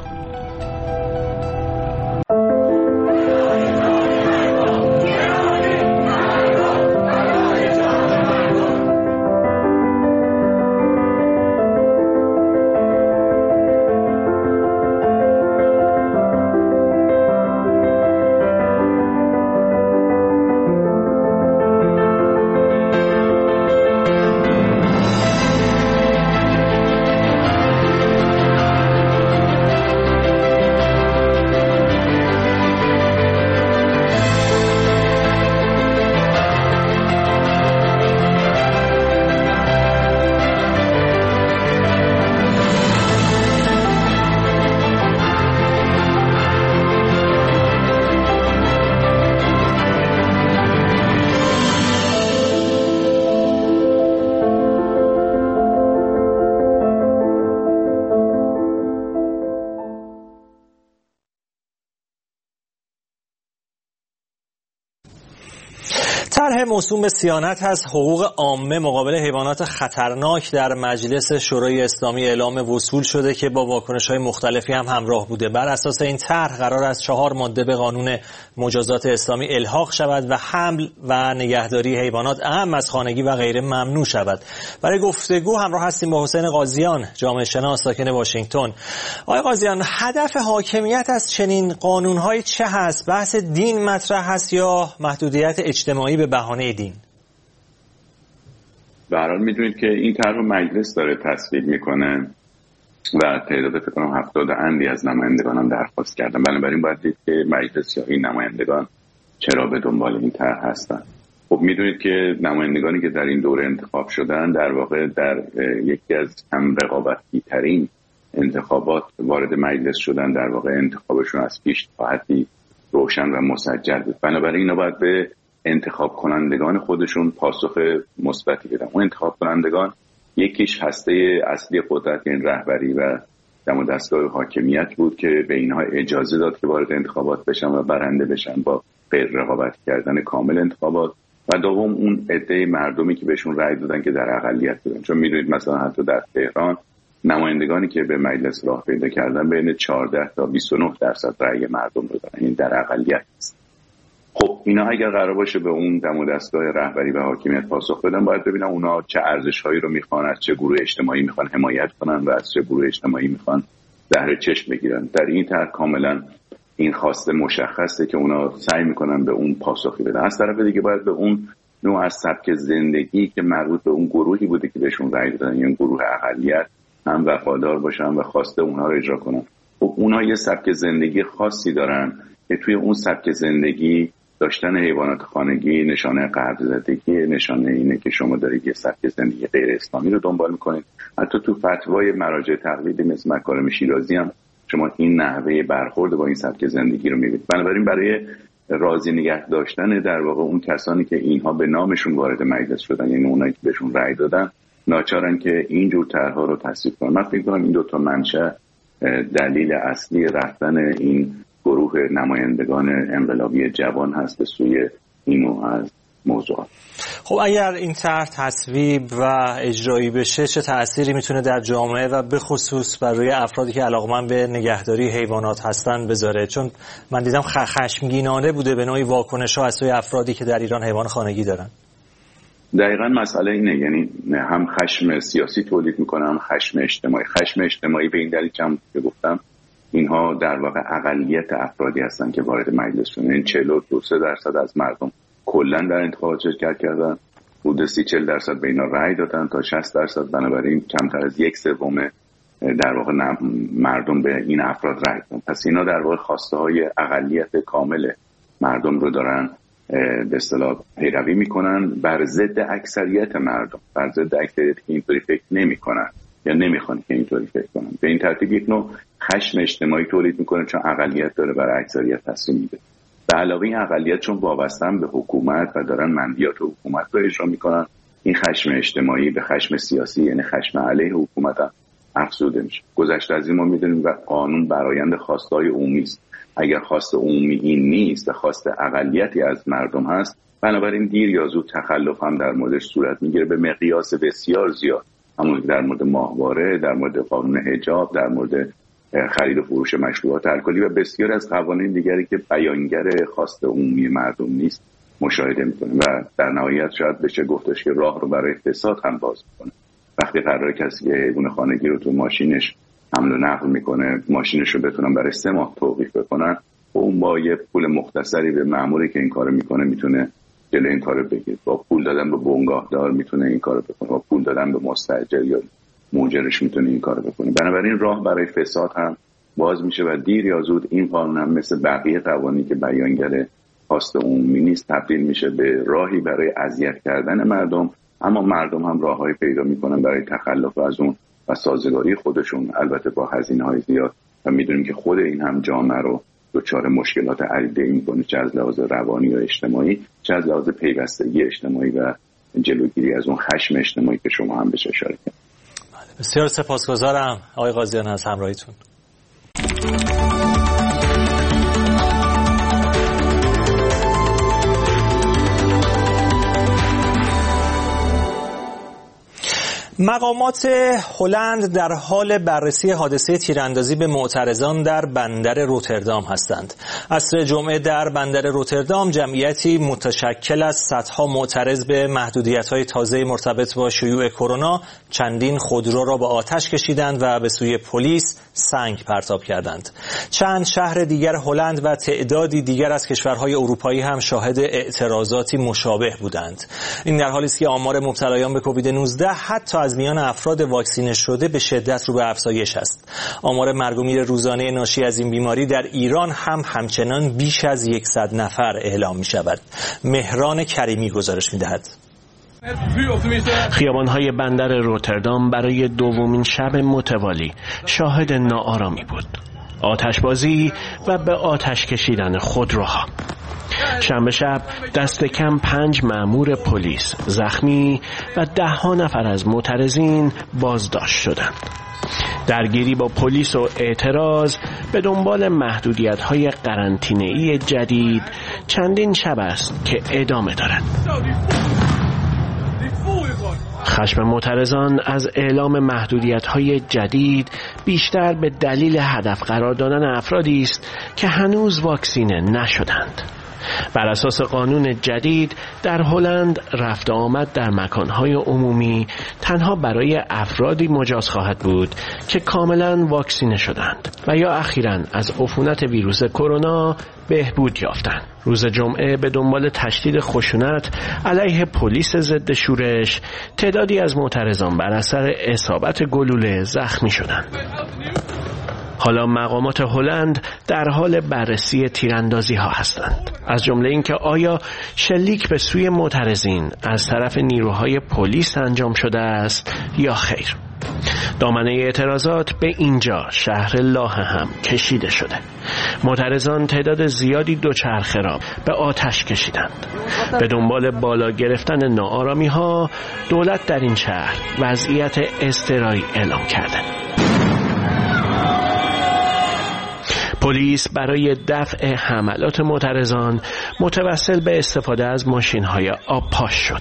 طرح موسوم به صیانت از حقوق عامه مقابل حیوانات خطرناک در مجلس شورای اسلامی اعلام وصول شده که با واکنش‌های مختلفی هم همراه بوده. بر اساس این طرح قرار است 4 ماده به قانون مجازات اسلامی الحاق شود و حمل و نگهداری حیوانات اعم از خانگی و غیره ممنوع شود. برای گفتگو همراه هستیم با حسین قاضیان، جامعه شناس ساکن واشنگتن. آقای قاضیان، هدف حاکمیت از چنین قانون‌های چه هست؟ بحث دین مطرح هست یا محدودیت اجتماعی به بهانه دین؟ به هر حال میدونید که این طرح مجلس داره تصویب میکنه و تعداد فکر کنم 70 اندی از نمایندگان هم درخواست کردن. بنابراین باید دید که مجلس یا این نمایندگان چرا به دنبال این طرح هستن. خب میدونید که نمایندگانی که در این دوره انتخاب شدن در واقع در یکی از هم رقابتی ترین انتخابات وارد مجلس شدن. در واقع انتخابشون از پیش تا حدی روشن و مسجل بود. بنابراین اینا باید به انتخاب کنندگان خودشون پاسخ مثبتی بدن. اون انتخاب کنندگان یکیش هسته اصلی قدرت این رهبری و دم و دستگاه حاکمیت بود که به اینها اجازه داد که وارد انتخابات بشن و برنده بشن با غیر رقابت کردن کامل انتخابات. و دوم اون عده مردمی که بهشون رأی دادن که در اقلیت بودن. چون میدونید مثلا حتی در تهران نمایندگانی که به مجلس راه پیدا کردن بین 14 تا 29% رأی مردم رو دارن. این در اقلیت است. خب اینا اگر قرار باشه به اون دم و دستگاه رهبری و حاکمیت پاسخ بدن، باید ببینن اونا چه ارزش‌هایی رو میخوان، از چه گروه اجتماعی میخوان حمایت کنن و از چه گروه اجتماعی میخوان زهر چشم بگیرن. در این طرح کاملا این خواسته مشخصه که اونا سعی میکنن به اون پاسخی بدن. از طرف دیگه باید به اون نوع از سبک زندگی که مربوط به اون گروهی بوده که بهشون رأی دادن، یعنی گروه اقلیت، هم وفادار باشن و خواسته اونها رو اجرا کنن. خب اونها یه سبک زندگی خاصی دارن که توی اون سبک زندگی داشتن حیوانات خانگی نشانه قرض‌زدگی، نشانه اینه که شما دارید یه سبک زندگی غیر اسلامی رو دنبال میکنید. حتی تو فتوای مراجع تقلیدی مثل مکارم شیرازی هم شما این نحوه برخورد با این سبک زندگی رو میبینید. بنابراین برای راضی نگه داشتن در واقع اون کسانی که اینها به نامشون وارد مجلس شدن، یعنی اونایی که بهشون رأی دادن، ناچارن که این جور طرح‌ها رو تصویب کنن. من فکر کنم این دو تا منشأ دلیل اصلی رفتن این گروه نمایندگان انقلابی جوان هست به سوی این نوع از موضوعات. خب اگر این طرح تصویب و اجرایی بشه چه تأثیری میتونه در جامعه و به خصوص بر روی افرادی که علاقمند به نگهداری حیوانات هستن بذاره؟ چون من دیدم خشمگینانه بوده به نوعی واکنش‌ها از سوی افرادی که در ایران حیوان خانگی دارن. دقیقاً مسئله اینه، یعنی هم خشم سیاسی تولید میکنه هم خشم اجتماعی. خشم اجتماعی به این دلیل که گفتم اینها در واقع اقلیت افرادی هستن که وارد مجلس شدن. این 42% از مردم کلا در انتخابات شرکت کردن، حدود 30-40% به اینا رأی دادن تا 60%، بنابراین کمتر از 1/3 در واقع مردم به این افراد رأی دادن. پس اینا در واقع خواسته های اقلیت کامل مردم رو دارن به اصطلاح پیروی میکنن بر ضد اکثریت مردم، بر ضد اکثریت که اینطوری فکر نمیکنن یا نمیخوان که اینطوری فکر کنن. به این ترتیب یک نوع خشم اجتماعی تولید میکنه چون اقلیت داره برای اکثریت تصمیم میده. به علاوه این اقلیت چون وابسته‌اند به حکومت و دارن منبیات حکومت رو اجرا میکنن، این خشم اجتماعی به خشم سیاسی یعنی خشم علیه حکومت هم افزوده میشه. گذشته از این ما میدونیم و قانون برآیند خواستهای عمومی است. اگر خواست عمومی این نیست و خواست اقلیتی از مردم هست، بنابراین دیر یا زود تخلف هم در موردش صورت میگیره به مقیاس بسیار زیاد. همون در مورد ماهواره، در مورد قانون حجاب، در مورد خرید و فروش مشروبات الکلی و بسیار از قوانین دیگری که بیانگر خواست عمومی مردم نیست مشاهده میکنیم و در نهایت شاید بشه گفتش که راه رو برای فساد هم باز میکنه. وقتی قراره کسی که حیوان خانگی رو تو ماشینش حمل و نقل میکنه، ماشینش رو بتونن برای 3 ماه توقیف بکنن، و اون با یه پول مختصری به مأموری که این کارو میکنه میتونه جلوی این کارو بگیره. با پول دادن به بنگاهدار میتونه این کارو بکنه، با پول دادن به مستاجر یا موجرش میتونه این کارو بکنه. بنابراین راه برای فساد هم باز میشه و دیر یا زود این قانون هم مثل بقیه قوانینی که بیانگر خواست عمومی نیست تبدیل میشه به راهی برای اذیت کردن مردم، اما مردم هم راههای پیدا میکنن برای تخلف از اون و سازگاری خودشون، البته با هزینه‌های زیاد. و میدونیم که خود این هم جامعه رو دچار مشکلات عدیده‌ای میکنه، چه از لحاظ روانی و اجتماعی، چه از لحاظ پیوستگی اجتماعی و جلوگیری از اون خشم اجتماعی که شما هم بهش اشاره کردید. بسیار سپاسگزارم آقای قاضیان از همراهیتون. مقامات هلند در حال بررسی حادثه تیراندازی به معترضان در بندر روتردام هستند. عصر جمعه در بندر روتردام جمعیتی متشکل از صدها معترض به محدودیت‌های تازه مرتبط با شیوع کرونا چندین خودرو را به آتش کشیدند و به سوی پلیس سنگ پرتاب کردند. چند شهر دیگر هلند و تعدادی دیگر از کشورهای اروپایی هم شاهد اعتراضاتی مشابه بودند. این در حالی است که آمار مبتلایان به کووید 19 حتی از میان افراد واکسینه شده به شدت رو به افزایش است. آمار مرگ و میر روزانه ناشی از این بیماری در ایران هم همچنان بیش از 100 نفر اعلام می شود. مهران کریمی گزارش می دهد. خیابان‌های بندر روتردام برای دومین شب متوالی شاهد ناآرامی بود. آتشبازی و به آتش کشیدن خودروها. شنبه شب دست کم 5 مأمور پلیس زخمی و 10 نفر از معترضین بازداشت شدند. درگیری با پلیس و اعتراض به دنبال محدودیت‌های قرنطینه‌ای جدید چندین شب است که ادامه دارد. خشم معترضان از اعلام محدودیت‌های جدید بیشتر به دلیل هدف قرار دادن افرادی است که هنوز واکسینه نشدند. بر اساس قانون جدید در هلند رفت آمد در مکانهای عمومی تنها برای افرادی مجاز خواهد بود که کاملا واکسینه شدند و یا اخیراً از عفونت ویروس کرونا بهبود یافتند. روز جمعه به دنبال تشدید خشونت علیه پلیس ضد شورش تعدادی از معترضان بر اثر اصابت گلوله زخمی شدند. حالا مقامات هلند در حال بررسی تیراندازی ها هستند، از جمله اینکه آیا شلیک به سوی معترضین از طرف نیروهای پلیس انجام شده است یا خیر. دامنه اعتراضات به اینجا شهر لاهه هم کشیده شده. معترضان تعداد زیادی دوچرخه را به آتش کشیدند. به دنبال بالا گرفتن ناآرامی ها دولت در این شهر وضعیت اضطراری اعلام کرده. پلیس برای دفع حملات معترضان متوسل به استفاده از ماشین‌های آبپاش شد.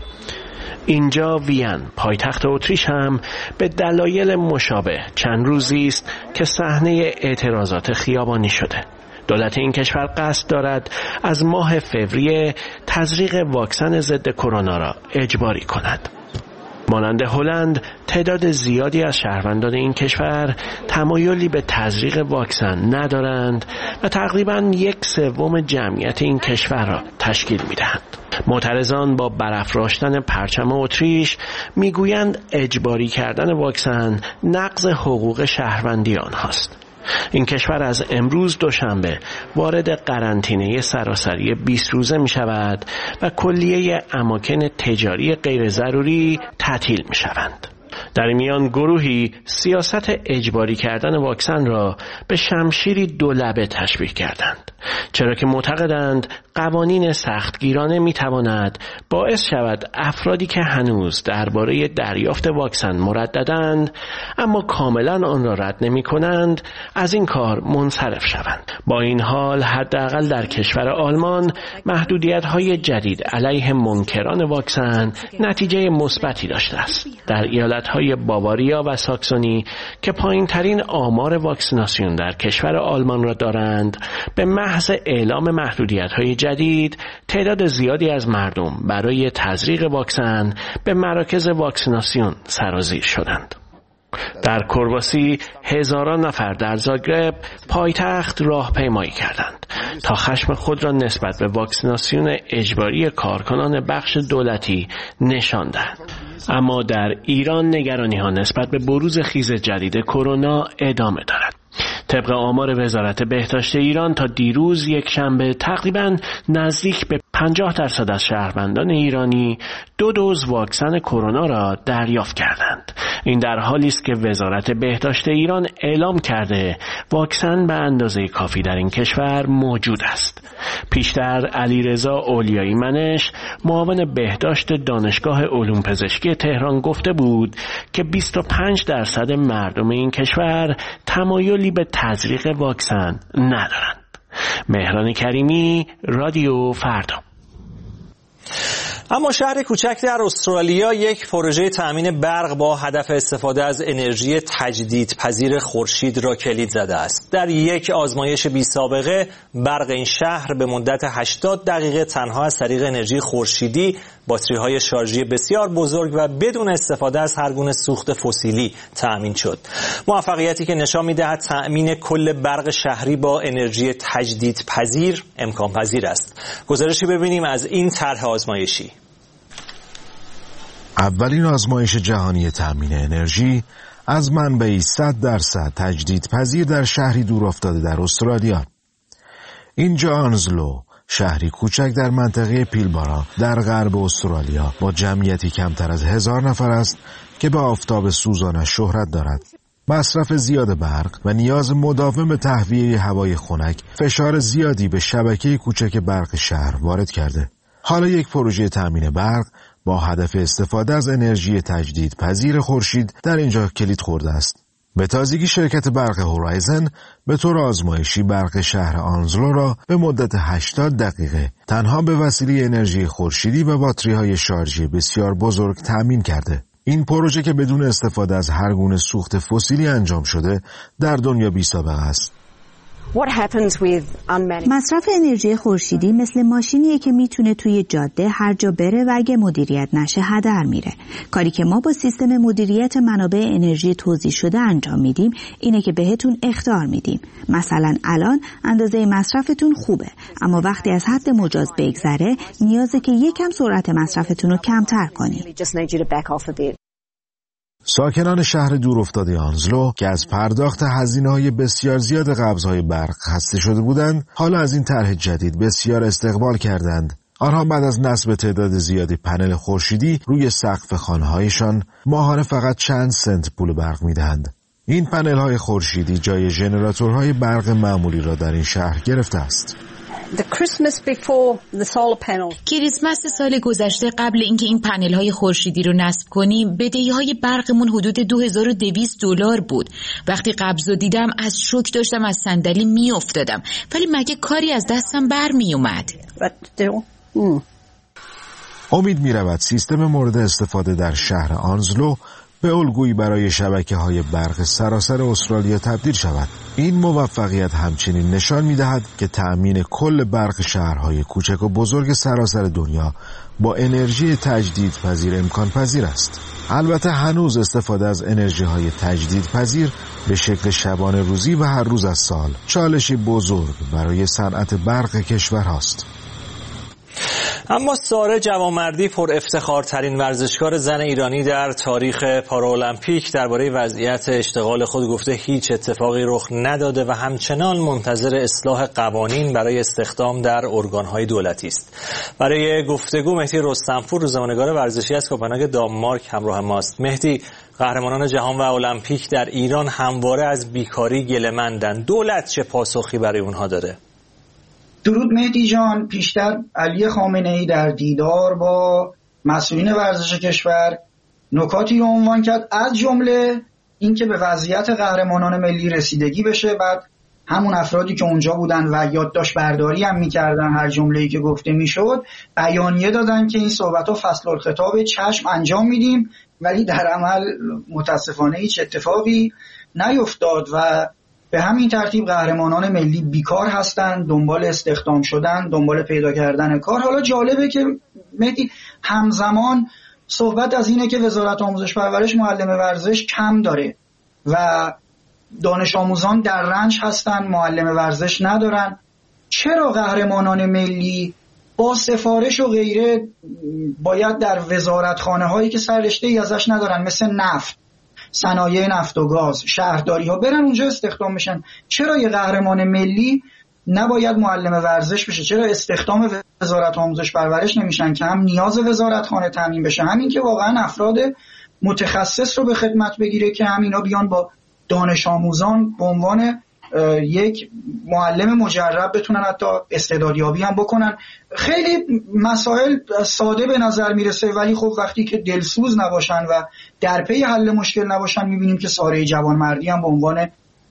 اینجا وین، پایتخت اتریش هم به دلایل مشابه چند روزی است که صحنه اعتراضات خیابانی شده. دولت این کشور قصد دارد از ماه فوریه تزریق واکسن ضد کرونا را اجباری کند. مانند هلند تعداد زیادی از شهروندان این کشور تمایلی به تزریق واکسن ندارند و تقریباً 1/3 جمعیت این کشور را تشکیل می‌دهند. معترضان با برافراشتن پرچم اتریش میگویند اجباری کردن واکسن نقض حقوق شهروندی آنهاست. این کشور از امروز دوشنبه وارد قرنطینه سراسری 20 روزه می شود و کلیه اماکن تجاری غیر ضروری تعطیل می شوند. در میان گروهی سیاست اجباری کردن واکسن را به شمشیری دولبه تشبیه کردند، چرا که معتقدند قوانین سختگیرانه میتواند باعث شود افرادی که هنوز درباره دریافت واکسن مرددند اما کاملا آن را رد نمی کنند از این کار منصرف شوند. با این حال حداقل در کشور آلمان محدودیت‌های جدید علیه منکران واکسن نتیجه مثبتی داشته است. در ایالت‌های باواریا و ساکسونی که پایین‌ترین آمار واکسیناسیون در کشور آلمان را دارند، به محض اعلام محدودیت‌های جدید تعداد زیادی از مردم برای تزریق واکسن به مراکز واکسیناسیون سرازیر شدند. در کرواسی هزاران نفر در زاگرب پایتخت راهپیمایی کردند تا خشم خود را نسبت به واکسیناسیون اجباری کارکنان بخش دولتی نشان دهند. اما در ایران نگرانی‌ها نسبت به بروز خیز جدید کرونا ادامه دارد. طبق آمار وزارت بهداشت ایران تا دیروز یک شنبه تقریباً نزدیک به 50% از شهروندان ایرانی 2 دوز واکسن کرونا را دریافت کردند. این در حالی است که وزارت بهداشت ایران اعلام کرده واکسن به اندازه کافی در این کشور موجود است. پیشتر علیرضا اولیایی منش، معاون بهداشت دانشگاه علوم پزشکی تهران گفته بود که 25% مردم این کشور تمایلی به تزریق واکسن ندارند. مهران کریمی، رادیو فردا. اما شهر کوچک در استرالیا یک پروژه تأمین برق با هدف استفاده از انرژی تجدیدپذیر خورشید را کلید زده است. در یک آزمایش بی سابقه برق این شهر به مدت 80 دقیقه تنها از طریق انرژی خورشیدی، باتری‌های شارژی بسیار بزرگ و بدون استفاده از هر گونه سوخت فسیلی تأمین شد. موفقیتی که نشان می‌دهد تأمین کل برق شهری با انرژی تجدیدپذیر امکان پذیر است. گزارشی ببینیم از این طرح آزمایشی. اولین آزمایش جهانی تأمین انرژی از منبعی 100% تجدیدپذیر در شهری دورافتاده در استرالیا. اینجا آنزلو، شهری کوچک در منطقه پیلبارا در غرب استرالیا با جمعیتی کمتر از 1000 نفر است که به آفتاب سوزانش شهرت دارد. مصرف زیاد برق و نیاز مداوم به تهویه هوای خنک فشار زیادی به شبکه کوچک برق شهر وارد کرده. حالا یک پروژه تأمین برق با هدف استفاده از انرژی تجدیدپذیر خورشید در اینجا کلید خورده است. به تازگی شرکت برق هورایزن به طور آزمایشی برق شهر آنزلو را به مدت 80 دقیقه تنها به وسیله انرژی خورشیدی و باتری‌های شارژی بسیار بزرگ تأمین کرده. این پروژه که بدون استفاده از هر گونه سوخت فسیلی انجام شده در دنیا بی‌سابقه است. مصرف انرژی خورشیدی مثل ماشینیه که میتونه توی جاده هر جا بره و اگه مدیریت نشه هدر میره. کاری که ما با سیستم مدیریت منابع انرژی توزیع شده انجام میدیم اینه که بهتون اخطار میدیم. مثلا الان اندازه مصرفتون خوبه، اما وقتی از حد مجاز بگذره نیازه که یکم سرعت مصرفتون رو کمتر کنید. ساکنان شهر دورافتاده آنزلو که از پرداخت هزینه‌های بسیار زیاد قبض‌های برق خسته شده بودند، حالا از این طرح جدید بسیار استقبال کردند. آنها بعد از نصب تعداد زیادی پنل خورشیدی روی سقف خانه‌هایشان ماهانه فقط چند سنت پول برق می‌دهند. این پنل‌های خورشیدی جای ژنراتورهای برق معمولی را در این شهر گرفته است. کریسمس سال گذشته قبل اینکه این پنل‌های خورشیدی رو نصب کنیم بدهی‌های برقمون حدود $2200 بود. وقتی قبضو دیدم از شوک داشتم از صندلی میافتادم، ولی مگه کاری از دستم برمی اومد؟ امید می‌رود سیستم مورد استفاده در شهر آنزلو به الگویی برای شبکه‌های برق سراسر استرالیا تبدیل شود. این موفقیت همچنین نشان می‌دهد که تأمین کل برق شهرهای کوچک و بزرگ سراسر دنیا با انرژی تجدیدپذیر امکان پذیر است. البته هنوز استفاده از انرژی‌های تجدیدپذیر به شکل شبانه روزی و هر روز از سال چالشی بزرگ برای صنعت برق کشور است. اما ساره جوانمردی پر افتخارترین ورزشکار زن ایرانی در تاریخ پارالمپیک درباره وضعیت اشتغال خود گفته هیچ اتفاقی رخ نداده و همچنان منتظر اصلاح قوانین برای استخدام در ارگان‌های دولتی است. برای گفتگو مهدی رستمپور روزنامه‌نگار ورزشی از کوپنهاگ دانمارک همراه ماست. مهدی، قهرمانان جهان و المپیک در ایران همواره از بیکاری گله‌مندند. دولت چه پاسخی برای اونها داره؟ درود مهدی جان. پیشتر علی خامنه‌ای در دیدار با مسئولین ورزش کشور نکاتی رو عنوان کرد، از جمله اینکه به وضعیت قهرمانان ملی رسیدگی بشه. بعد همون افرادی که اونجا بودن و یادداشت برداری هم میکردن هر جمله‌ای که گفته میشد بیانیه دادن که این صحبت‌ها فصل الخطاب چشم انجام میدیم، ولی در عمل متاسفانه هیچ اتفاقی نیفتاد و به همین ترتیب قهرمانان ملی بیکار هستن، دنبال استخدام شدن، دنبال پیدا کردن کار. حالا جالبه که مهدی همزمان صحبت از اینه که وزارت آموزش پرورش معلم ورزش کم داره و دانش آموزان در رنج هستن، معلم ورزش ندارن. چرا قهرمانان ملی با سفارش و غیره باید در وزارتخانه هایی که سررشته‌ای ازش ندارن مثل نفت، صنایع نفت و گاز، شهرداری ها برن اونجا استخدام بشن؟ چرا یه قهرمان ملی نباید معلم ورزش بشه؟ چرا استخدام وزارت آموزش پرورش نمیشن که هم نیاز وزارتخانه تامین بشه، همین که واقعا افراد متخصص رو به خدمت بگیره که هم اینا بیان با دانش آموزان به عنوان یک معلم مجرب بتونن حتی استعدادیابی هم بکنن. خیلی مسائل ساده به نظر میرسه، ولی خب وقتی که دلسوز نباشن و در پی حل مشکل نباشن میبینیم که ساره جوانمردی هم به عنوان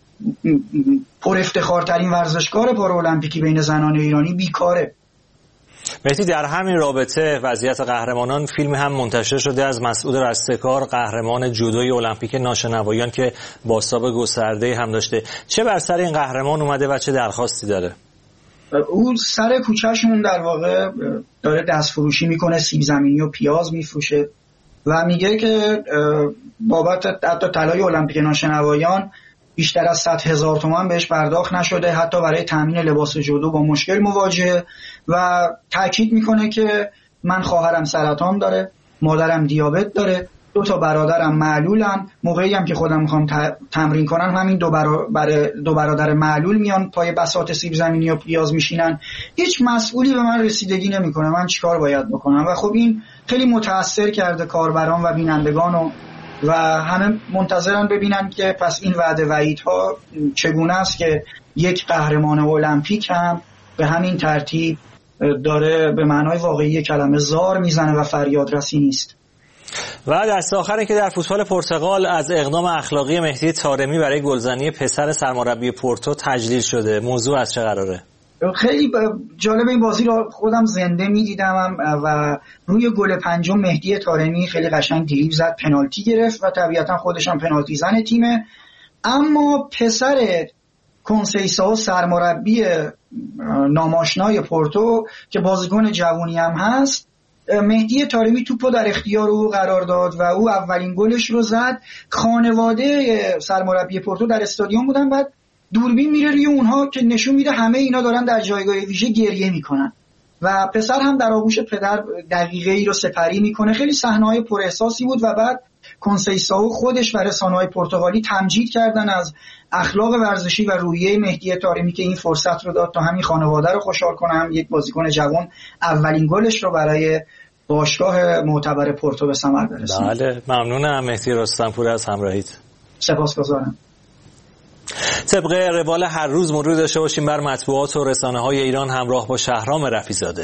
پر افتخارترین ورزشکار پارالمپیکی بین زنان ایرانی بیکاره. مهدی، در همین رابطه وضعیت قهرمانان فیلم هم منتشر شده از مسعود رستگار، قهرمان جودوی المپیک ناشنوایان که بازتاب گسترده هم داشته. چه بر سر این قهرمان اومده و چه درخواستی داره؟ او سر کوچه‌شون در واقع داره دست فروشی میکنه، سیب زمینی و پیاز میفروشه و میگه که بابت حتی طلای المپیک ناشنوایان بیشتر از 100,000 تومان بهش پرداخت نشده، حتی برای تامین لباس جودو با مشکل مواجهه و تاکید میکنه که من خواهرم سرطان داره، مادرم دیابت داره، 2 برادرم معلولن، موقعی هم که خودم میخوام تمرین کنم همین 2 برادر معلول میان پای بساط سیب زمینی و پیاز میشینن، هیچ مسئولی به من رسیدگی نمیکنه، من چیکار باید بکنم؟ و خب این خیلی متاثر کرده کاربران و بینندگان و همه منتظرن ببینن که پس این وعده وعیدها چگونه است که یک قهرمان المپیک هم به همین ترتیب داره به معنای واقعی کلمه زار میزنه و فریاد رسی نیست. و دست آخری که در فوتبال پرتغال از اقدام اخلاقی مهدی طارمی برای گلزنی پسر سرمربی پورتو تجلیل شده. موضوع از چه قراره؟ خیلی جالب، این بازی رو خودم زنده میدیدم و روی گل 5 مهدی طارمی خیلی قشنگ دریبل زد، پنالتی گرفت و طبیعتا خودش هم پنالتی زن تیمه. اما پسر کنسیساو سرمربی ناماشنای پورتو که بازیکن جوونی هم هست، مهدی طارمی توپو در اختیار او قرار داد و او اولین گلش رو زد. خانواده سرمربی پورتو در استادیوم بودن، بعد دوربین میره روی اونها که نشون میده همه اینا دارن در جایگاه ویژه گریه میکنن و پسر هم در آغوش پدر دقیقه ای رو سپری میکنه. خیلی صحنه‌های پر احساسی بود و بعد کنسیساو خودش و رسانه‌های پرتغالی تمجید کردن از اخلاق ورزشی و روحیه مهدی طارمی که این فرصت رو داد تا همین خانواده رو خوشحال کنه، هم یک بازیکن جوان اولین گلش رو برای باشگاه معتبر پورتو به ثمر برسونه. بله، ممنونم مهدی رستمپور از همراهیت. سپاسگزارم. طبق روال هر روز مرور داشته باشیم بر مطبوعات و رسانه‌های ایران همراه با شهرام رفیزاده.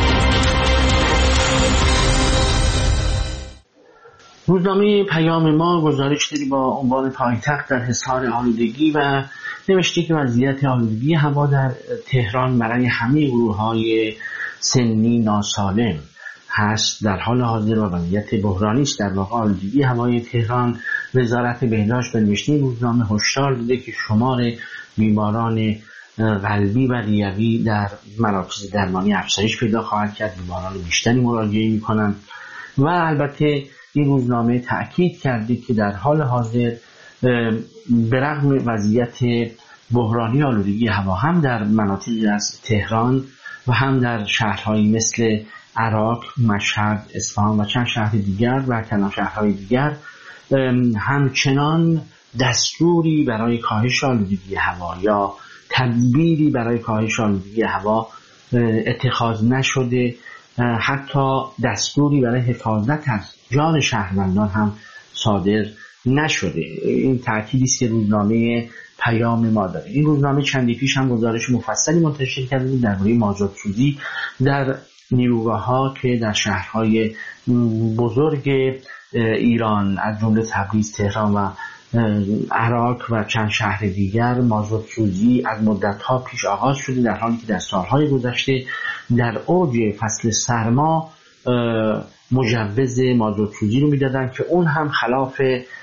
روزنامه پیام ما گزارش داری با عنوان پایتخت در حصار آلودگی و نوشته که وضعیت آلودگی هوا در تهران برای همه گروه‌های سنی ناسالم هست. در حال حاضر و وضعیت بحرانی است. در واقع آلودگی هوای تهران، وزارت بهداشت به نوشته روزنامه هشدار داده که شمار بیماران قلبی و ریوی در مراکز درمانی افزایش پیدا خواهد کرد. بیماران بیشتری مراجعه می‌کنند و البته این روزنامه تأکید کرده که در حال حاضر به رغم وضعیت بحرانی آلودگی هوا هم در مناطقی از تهران و هم در شهرهایی مثل عراق، مشهد، اصفهان و چند شهر دیگر و کلان شهرهای دیگر همچنان دستوری برای کاهش آلودگی هوا یا تدبیری برای کاهش آلودگی هوا اتخاذ نشده. حتی دستوری برای حفاظت از جان شهروندان هم صادر نشده. این تأکیدی است که روزنامه پیام ما داره. این روزنامه چندی پیش هم گزارش مفصلی منتشر کرده بود درباره مازادسوزی در نیروگاه‌ها که در شهرهای بزرگ ایران از جمله تبریز، تهران و عراق و چند شهر دیگر مازادسوزی از مدت‌ها پیش آغاز شده، در حالی که در سالهای گذشته در اوج فصل سرما مجوز مازادسوزی رو میدادن که اون هم خلاف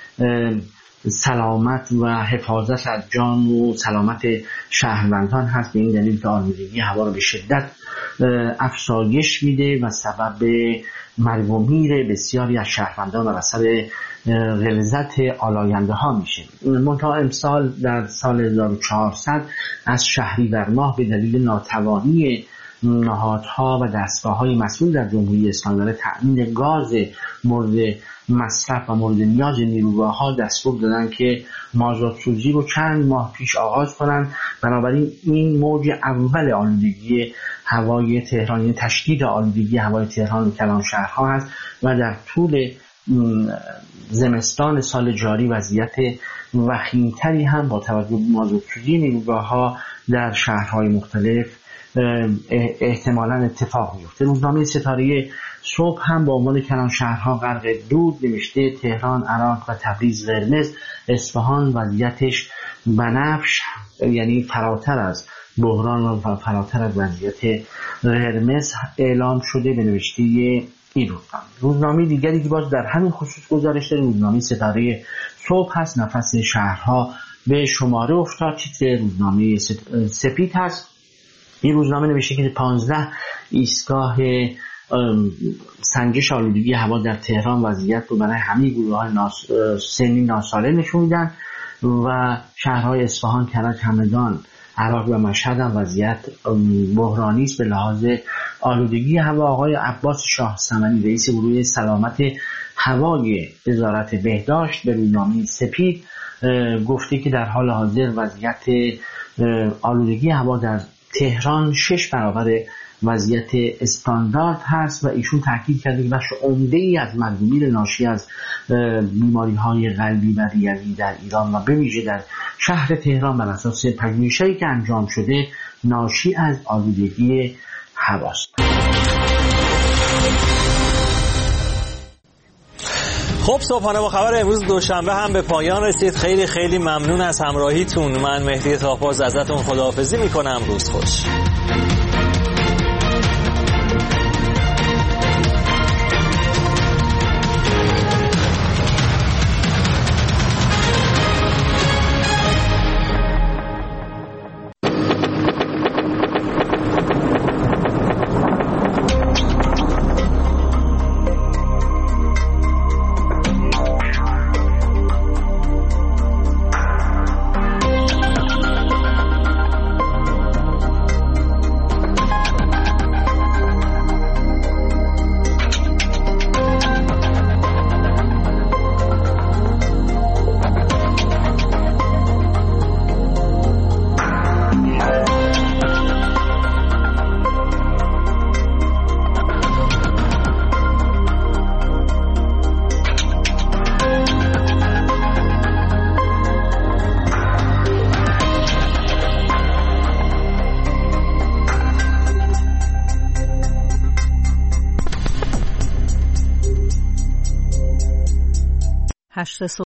سلامت و حفاظت از جان و سلامت شهروندان هست. به این دلیل که آلودگی هوا رو به شدت افزایش میده و سبب مرگ و میر بسیاری از شهروندان و اثر غلظت آلاینده ها میشه. منتها امسال در سال 1400 از شهریور ماه به دلیل ناتوانی نهادها و دستگاه‌های مسئول در جمهوری اسلامی برای تأمین گاز مورد مصرف و مورد نیاز نیروگاه‌ها دستور دادن که مازادسوزی رو چند ماه پیش آغاز کنن. بنابراین این موج اول آلودگی هوای تهران، یعنی تشدید آلودگی هوای تهران و کلان شهرها هست و در طول زمستان سال جاری وضعیت وخیمتری هم با توجه به مازادسوزی نیروگاه‌ها در شهرهای مختلف احتمالاً اتفاق میفته. روزنامه ستاره صبح هم با عنوان کلان شهرها غرق دود نوشته تهران، عراق و تبریز قرمز، اصفهان وضعیتش بنفش، یعنی فراتر از بحران و فراتر از وضعیت قرمز اعلام شده به نوشته این روزنامه دیگری که باز در همین خصوص گزارش داره روزنامه ستاره صبح هست. نفس شهرها به شماره افتاد، تیتر روزنامه سپید هست. این روزنامه نوشته که 15 ایستگاه سنجش آلودگی هوا در تهران وضعیت رو برای همه گروه‌های سنی ناسالم نشون میدن و شهرهای اصفهان، کرج، همدان، عراق و مشهد هم وضعیت بحرانی است به لحاظ آلودگی هوا. آقای عباس شاه سمنی رئیس گروه سلامت هوای وزارت بهداشت به روزنامه سپید گفته که در حال حاضر وضعیت آلودگی هوا در تهران 6 برابر وضعیت استاندارد هست و ایشون تاکید کرده که بخش عمده‌ای از مرگ و میر ناشی از بیماری‌های قلبی و ریوی در ایران و به ویژه در شهر تهران بر اساس پژوهش‌هایی که انجام شده ناشی از آلودگی هواست. خب صبحانه با خبر امروز دوشنبه هم به پایان رسید. خیلی خیلی ممنون از همراهیتون. من مهدی طاه‌پاز ازتون خداحافظی میکنم. روز خوش. 8